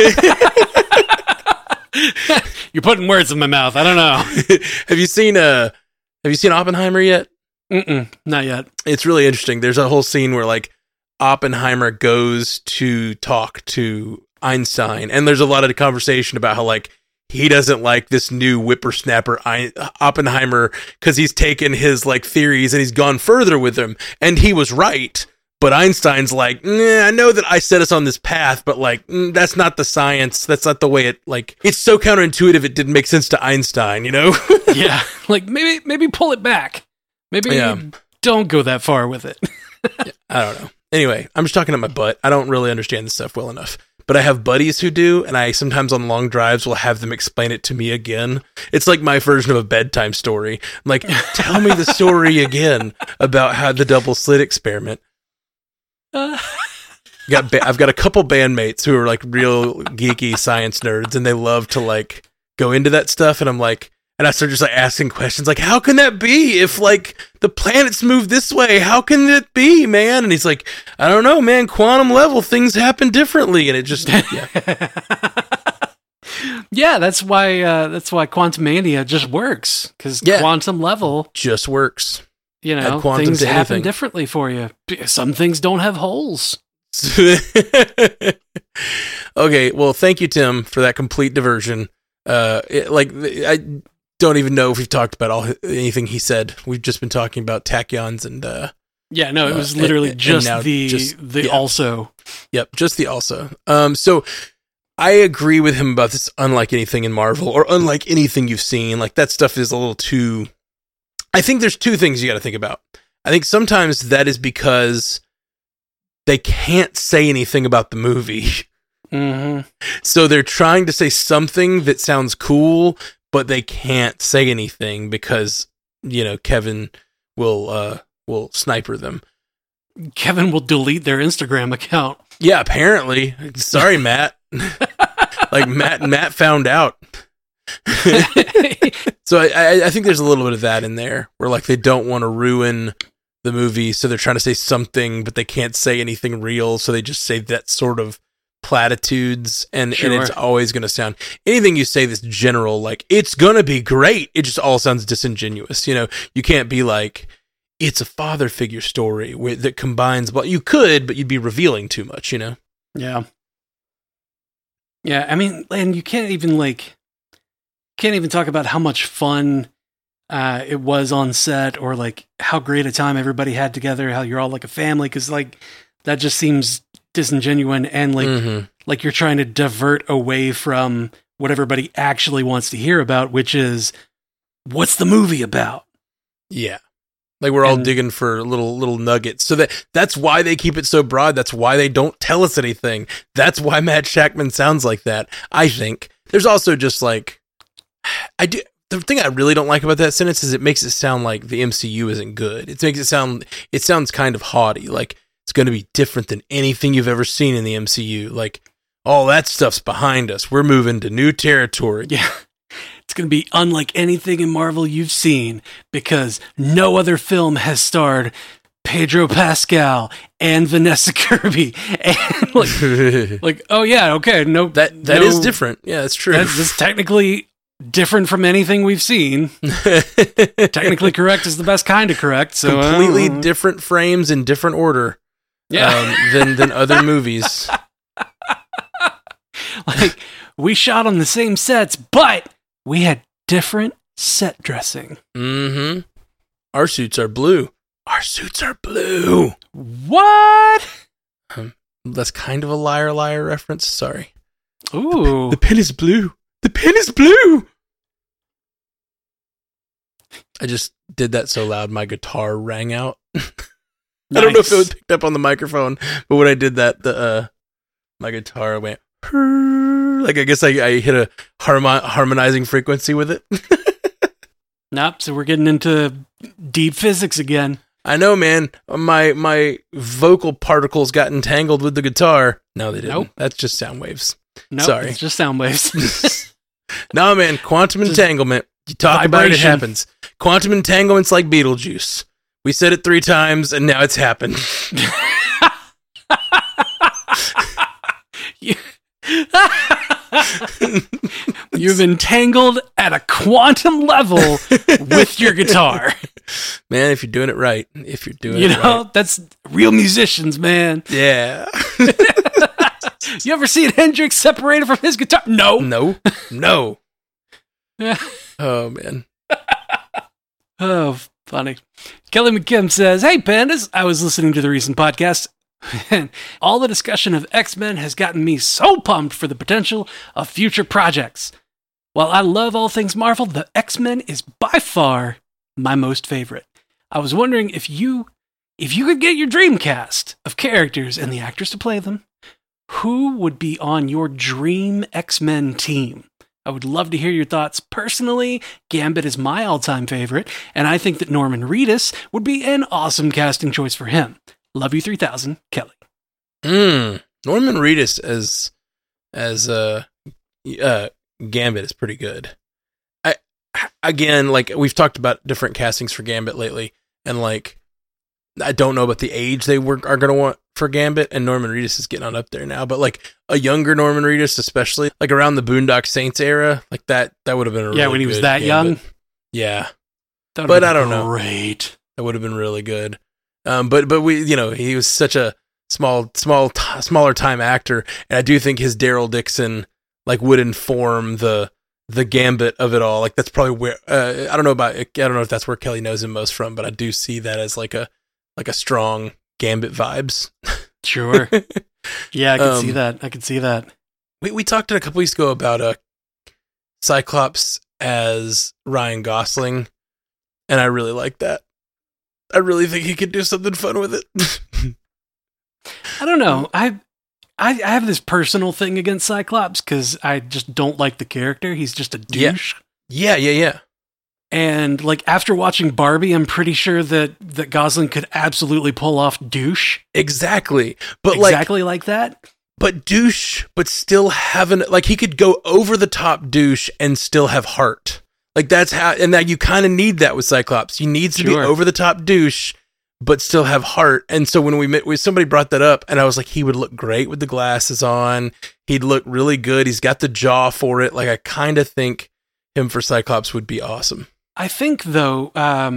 You're putting words in my mouth. I don't know. Have you seen Oppenheimer yet? Not yet. It's really interesting. There's a whole scene where like Oppenheimer goes to talk to Einstein, and there's a lot of conversation about how like he doesn't like this new whippersnapper Oppenheimer because he's taken his like theories and he's gone further with them, and he was right. But Einstein's like, I know that I set us on this path, but like, that's not the science. That's not the way it, like, it's so counterintuitive it didn't make sense to Einstein, you know? Yeah, like maybe pull it back. Maybe don't go that far with it. I don't know. Anyway, I'm just talking to my butt. I don't really understand this stuff well enough. But I have buddies who do, and I sometimes on long drives will have them explain it to me again. It's like my version of a bedtime story. I'm like, tell me the story again about how the double slit experiment. I've got a couple bandmates who are like real geeky science nerds, and they love to like go into that stuff. And I'm like, and I start just like asking questions like, how can that be if like the planets move this way? How can it be, man? And he's like, I don't know, man, quantum level things happen differently. And it just, yeah, that's why Quantum Mania just works, because quantum level just works. You know, things happen differently for you. Some things don't have holes. Okay, well, thank you, Tim, for that complete diversion. I don't even know if we've talked about anything he said. We've just been talking about tachyons and yeah, no, it was literally just the also. Yep, just the also. So I agree with him about this. Unlike anything in Marvel, or unlike anything you've seen, like that stuff is a little too. I think there's two things you got to think about. I think sometimes that is because they can't say anything about the movie. Mm-hmm. So they're trying to say something that sounds cool, but they can't say anything because, you know, Kevin will sniper them. Kevin will delete their Instagram account. Yeah, apparently. Sorry, Matt. Like Matt found out. So I think there's a little bit of that in there where like they don't want to ruin the movie, so they're trying to say something, but they can't say anything real, so they just say that sort of platitudes, and it's always going to sound, anything you say this general, like, it's going to be great, it just all sounds disingenuous. You know, you can't be like, it's a father figure story that combines, well, you could, but you'd be revealing too much, you know? Yeah. Yeah, I mean, and you can't even talk about how much fun it was on set, or like how great a time everybody had together, how you're all like a family, because like that just seems disingenuous, and like like you're trying to divert away from what everybody actually wants to hear about, which is what's the movie about? Yeah. Like we're all digging for little nuggets. So that's why they keep it so broad. That's why they don't tell us anything. That's why Matt Shakman sounds like that. I think there's also just like, the thing I really don't like about that sentence is it makes it sound like the MCU isn't good. It sounds kind of haughty. Like it's going to be different than anything you've ever seen in the MCU. Like all that stuff's behind us. We're moving to new territory. Yeah. It's going to be unlike anything in Marvel you've seen, because no other film has starred Pedro Pascal and Vanessa Kirby. And like, oh yeah, okay, that is different. Yeah, that's true. That's technically different from anything we've seen. Technically correct is the best kind of correct. So completely different frames in different order. Yeah, than other movies. Like we shot on the same sets, but we had different set dressing. Mm-hmm. Our suits are blue. Our suits are blue. What? That's kind of a liar reference. Sorry. Ooh. The pen is blue. The pen is blue. I just did that so loud my guitar rang out. I don't know if it was picked up on the microphone, but when I did that, my guitar went like I guess I hit a harmonizing frequency with it. Nope. So we're getting into deep physics again. I know, man. My vocal particles got entangled with the guitar. No, they didn't. Nope. That's just sound waves. Nope, Sorry. it's just sound waves. No, man. Quantum entanglement. You talk about it, it happens. Quantum entanglement's like Beetlejuice. We said it 3 times, and now it's happened. You've entangled at a quantum level with your guitar. Man, if you're doing it right. If you're doing it right. That's real musicians, man. Yeah. You ever seen Hendrix separated from his guitar? No. No. Oh, man. Oh, funny. Kelly McKim says, "Hey, Pandas, I was listening to the recent podcast, and all the discussion of X-Men has gotten me so pumped for the potential of future projects. While I love all things Marvel, the X-Men is by far my most favorite. I was wondering if you could get your dream cast of characters and the actors to play them, who would be on your dream X-Men team? I would love to hear your thoughts. Personally, Gambit is my all-time favorite, and I think that Norman Reedus would be an awesome casting choice for him. Love you 3000, Kelly." Norman Reedus as Gambit is pretty good. Again, like we've talked about different castings for Gambit lately, and like I don't know about the age they are going to want for Gambit, and Norman Reedus is getting on up there now. But like a younger Norman Reedus, especially like around the Boondock Saints era, like that would have been a really when he was good that Gambit. young. Yeah, But I don't know. Great. That would have been really good. But we, he was such a smaller time actor, and I do think his Daryl Dixon like would inform the Gambit of it all. Like that's probably where I don't know if that's where Kelly knows him most from, but I do see that as like a strong Gambit vibes. Sure. Yeah, I could see that. We talked a couple weeks ago about Cyclops as Ryan Gosling, and I really like that. I really think he could do something fun with it. I don't know. I have this personal thing against Cyclops because I just don't like the character. He's just a douche. Yeah. And like after watching Barbie, I'm pretty sure that Gosling could absolutely pull off douche. Exactly. But exactly like that. But douche, but still having like he could go over the top douche and still have heart. Like that's how, and that you kind of need that with Cyclops. He needs to be over the top douche, but still have heart. And so when we met, somebody brought that up, and I was like, he would look great with the glasses on. He'd look really good. He's got the jaw for it. Like I kind of think him for Cyclops would be awesome. I think though,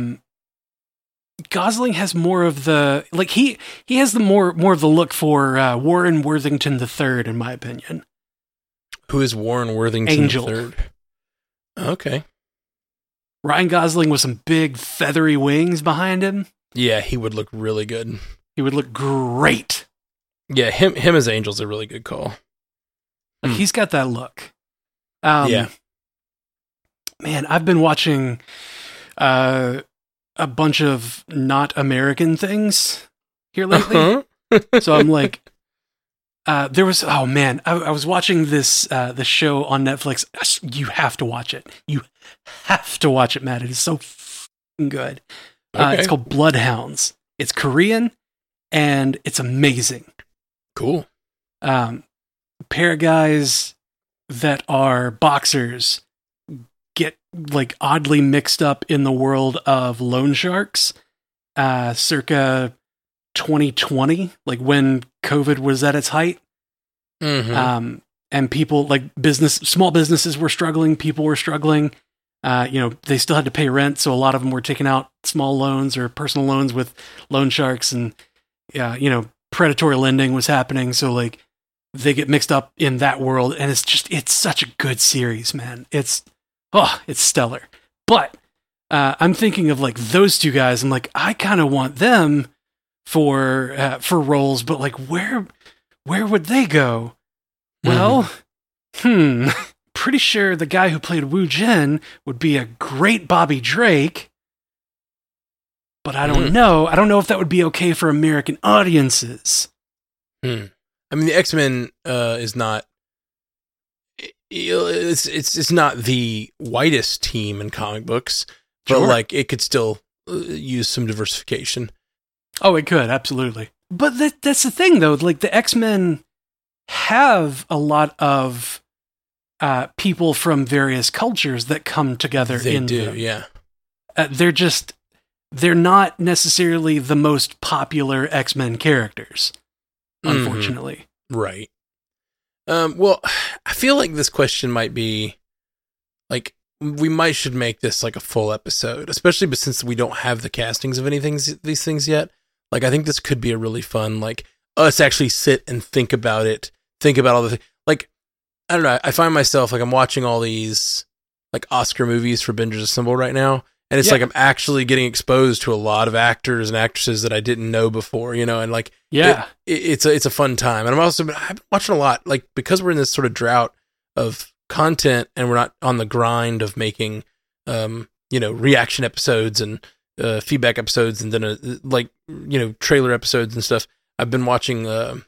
Gosling has more of the like he has the more of the look for Warren Worthington III, in my opinion. Who is Warren Worthington Angel. III? Okay. Ryan Gosling with some big feathery wings behind him. Yeah, he would look really good. He would look great. Yeah, him as Angel's a really good call. Like, he's got that look. Yeah. Man, I've been watching a bunch of not American things here lately. Uh-huh. So I'm like, I was watching this show on Netflix. You have to watch it. You have to watch it, Matt. It is so f***ing good. Okay. It's called Bloodhounds. It's Korean, and it's amazing. Cool. Pair of guys that are boxers get like oddly mixed up in the world of loan sharks, circa 2020, like when COVID was at its height. Mm-hmm. And people like small businesses were struggling. People were struggling. They still had to pay rent. So a lot of them were taking out small loans or personal loans with loan sharks, and predatory lending was happening. So like they get mixed up in that world, and it's such a good series, man. It's stellar. But I'm thinking of like those two guys. I'm like, I kind of want them for roles, but like where would they go? Well, pretty sure the guy who played Wu Jin would be a great Bobby Drake. But I don't know. I don't know if that would be okay for American audiences. I mean, the X-Men is not. It's not the whitest team in comic books, but like it could still use some diversification. Oh, it could, absolutely. But that's the thing, though. Like the X-Men have a lot of people from various cultures that come together. They in do, them. yeah. They're not necessarily the most popular X-Men characters, unfortunately. Right. Well, I feel like this question might be like we should make this like a full episode, especially but since we don't have the castings of these things yet. Like I think this could be a really fun, like us actually sit and think about it, think about all the things. Like I don't know, I find myself like I'm watching all these like Oscar movies for Bingers Assemble right now, and it's like I'm actually getting exposed to a lot of actors and actresses that I didn't know before, you know, and like it's a fun time. And I've been watching a lot, like because we're in this sort of drought of content and we're not on the grind of making reaction episodes and feedback episodes and then trailer episodes and stuff. I've been watching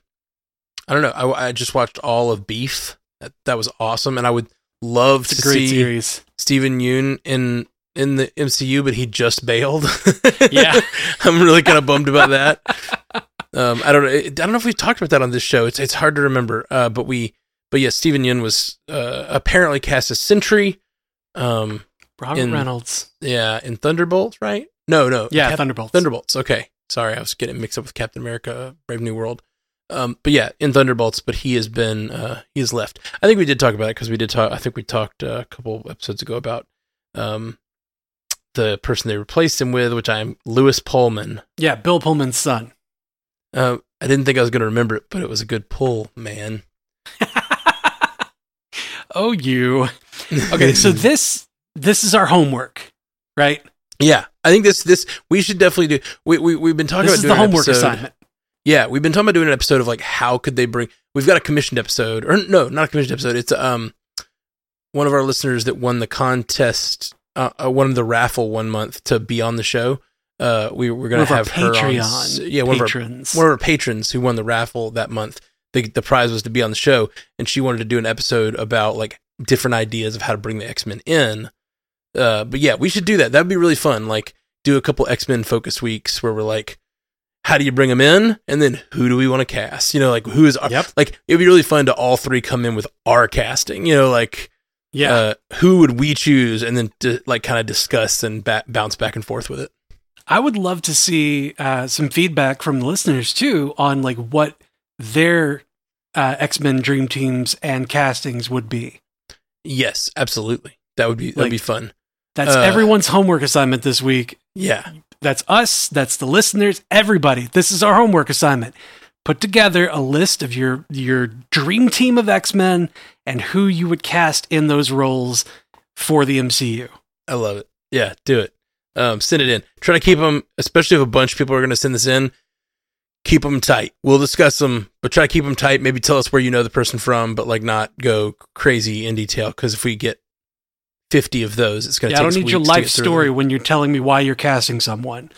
I just watched all of Beef. That was awesome, and I would love to see series. Steven Yeun in the MCU, but he just bailed. Yeah. I'm really kind of bummed about that. I don't know if we've talked about that on this show. It's hard to remember. But yeah, Steven Yeun was apparently cast as Sentry. Robert Reynolds. Yeah, in Thunderbolts, right? No. Yeah, Thunderbolts. Thunderbolts. Okay, sorry, I was getting mixed up with Captain America: Brave New World. But yeah, in Thunderbolts. But he has left. I think we did talk about it because we did talk. I think we talked a couple episodes ago about the person they replaced him with, which I'm Lewis Pullman. Yeah, Bill Pullman's son. I didn't think I was going to remember it, but it was a good pull, man. Oh, you. Okay, so this is our homework, right? Yeah, I think this we should definitely do. We've been talking about doing the homework assignment. Yeah, we've been talking about doing an episode of like how could they bring. We've got a commissioned episode, or no, not a commissioned episode. It's one of our listeners that won the contest, won the raffle one month to be on the show. We're going to have her on. One of our patrons who won the raffle that month. The prize was to be on the show, and she wanted to do an episode about like different ideas of how to bring the X-Men in. But yeah, we should do that. That'd be really fun. Like do a couple X-Men focus weeks where we're like, how do you bring them in? And then who do we want to cast? You know, like who is our, like, it'd be really fun to all three come in with our casting, you know, like, who would we choose? And then to like kind of discuss and bounce back and forth with it. I would love to see some feedback from the listeners too on like what their X-Men dream teams and castings would be. Yes, absolutely. That'd be fun. That's everyone's homework assignment this week. Yeah. That's us. That's the listeners. Everybody. This is our homework assignment. Put together a list of your dream team of X-Men and who you would cast in those roles for the MCU. I love it. Yeah, do it. Send it in. Try to keep them, especially if a bunch of people are going to send this in, keep them tight. We'll discuss them, but try to keep them tight. Maybe tell us where you know the person from, but like not go crazy in detail. Because if we get 50 of those, it's going to take us weeks. I don't need your life story when you're telling me why you're casting someone.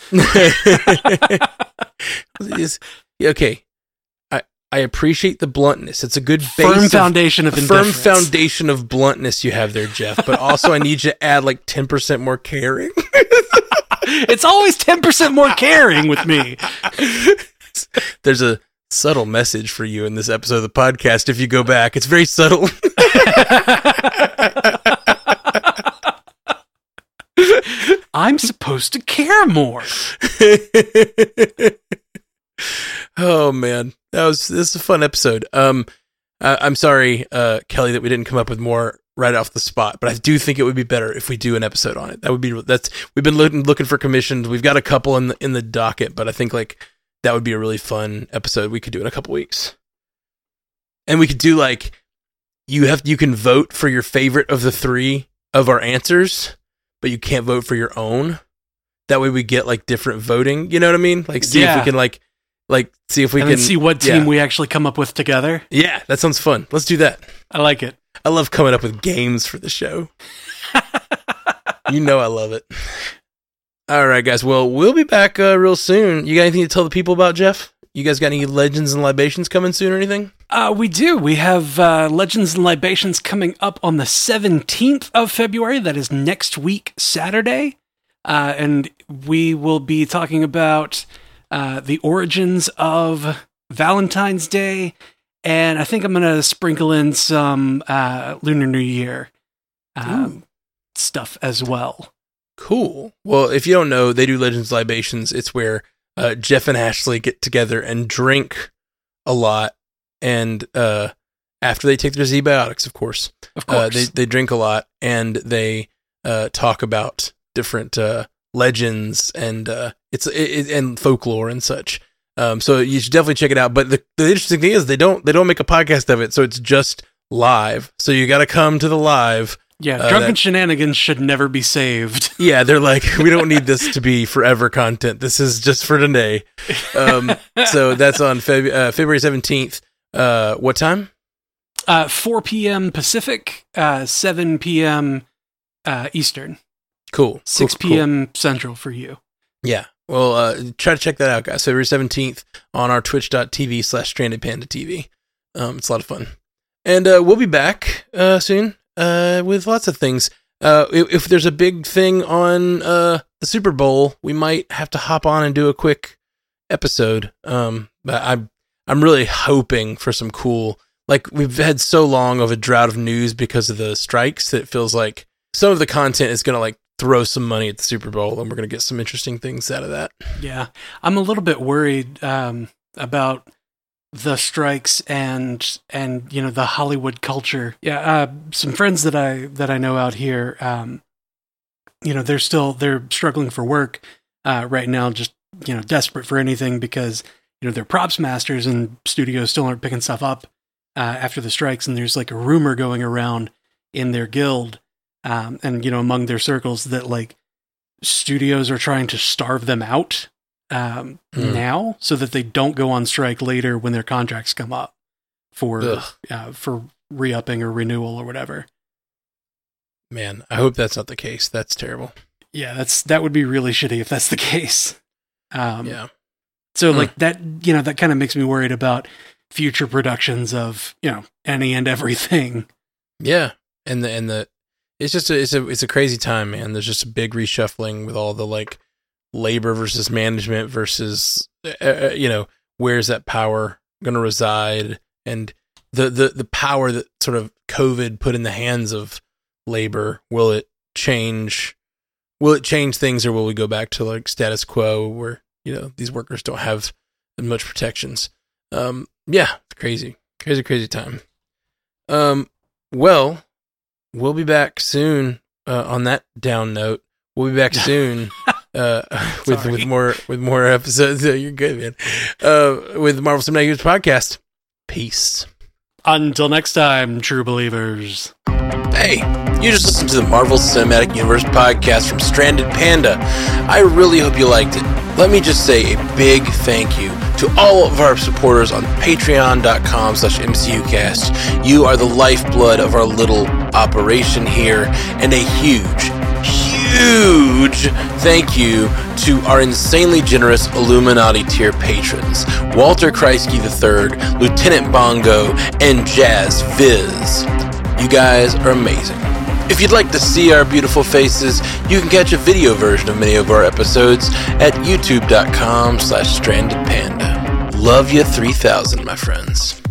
Okay. I appreciate the bluntness. It's a good firm foundation of bluntness you have there, Jeff. But also, I need you to add like 10% more caring. It's always 10% more caring with me. There's a subtle message for you in this episode of the podcast. If you go back, it's very subtle. I'm supposed to care more. Oh man, this is a fun episode. I'm sorry, Kelly, that we didn't come up with more right off the spot, but I do think it would be better if we do an episode on it. We've been looking for commissions. We've got a couple in the docket, but I think like that would be a really fun episode. We could do in a couple weeks, and we could do like you can vote for your favorite of the three of our answers, but you can't vote for your own. That way we get like different voting. You know what I mean? Like see if we can like see if we can see what team we actually come up with together. Yeah, that sounds fun. Let's do that. I like it. I love coming up with games for the show. You know I love it. All right, guys. Well, we'll be back real soon. You got anything to tell the people about, Jeff? You guys got any Legends and Libations coming soon or anything? We do. We have Legends and Libations coming up on the 17th of February. That is next week, Saturday. And we will be talking about the origins of Valentine's Day. And I think I'm going to sprinkle in some Lunar New Year stuff as well. Cool. Well, if you don't know, they do Legends Libations. It's where Jeff and Ashley get together and drink a lot. And after they take their Z-Biotics, of course. They drink a lot and they talk about different legends and and folklore and such. So you should definitely check it out. But the interesting thing is they don't make a podcast of it, so it's just live. So you got to come to the live. Yeah, Drunken Shenanigans should never be saved. Yeah, they're like, we don't need this to be forever content. This is just for today. So that's on February 17th. What time? 4 p.m. Pacific, 7 p.m. Eastern. Cool. 6 p.m. Central for you. Yeah. Well, try to check that out, guys. February 17th on our twitch.tv/strandedpandatv. It's a lot of fun. And we'll be back soon with lots of things. If there's a big thing on the Super Bowl, we might have to hop on and do a quick episode. But I'm really hoping for some cool... Like, we've had so long of a drought of news because of the strikes that it feels like some of the content is going to, like, throw some money at the Super Bowl, and we're going to get some interesting things out of that. Yeah. I'm a little bit worried about the strikes and you know, the Hollywood culture. Yeah, some friends that I know out here, you know, they're struggling for work right now, just, you know, desperate for anything because, you know, they're props masters and studios still aren't picking stuff up after the strikes, and there's like a rumor going around in their guild and, you know, among their circles that like studios are trying to starve them out now so that they don't go on strike later when their contracts come up for re-upping or renewal or whatever. Man, I hope that's not the case. That's terrible. Yeah, that would be really shitty if that's the case. Yeah. So like that, you know, that kind of makes me worried about future productions of, you know, any and everything. Yeah. And it's just it's a crazy time, man. There's just a big reshuffling with all the like labor versus management versus you know, where's that power going to reside, and the power that sort of COVID put in the hands of labor. Will it change things, or will we go back to like status quo where, you know, these workers don't have as much protections? Yeah, crazy time. Well, we'll be back soon. On that down note, we'll be back soon with more episodes. You're good, man. With the Marvel Cinematic Universe podcast. Peace. Until next time, true believers. Hey, you just listened to the Marvel Cinematic Universe podcast from Stranded Panda. I really hope you liked it. Let me just say a big thank you to all of our supporters on patreon.com/MCUcast. You are the lifeblood of our little operation here, and a huge thank you to our insanely generous Illuminati tier patrons, Walter Kreisky III, Lieutenant Bongo, and Jazz Viz. You guys are amazing. If you'd like to see our beautiful faces, you can catch a video version of many of our episodes at youtube.com/strandedpanda. Love you 3000, my friends.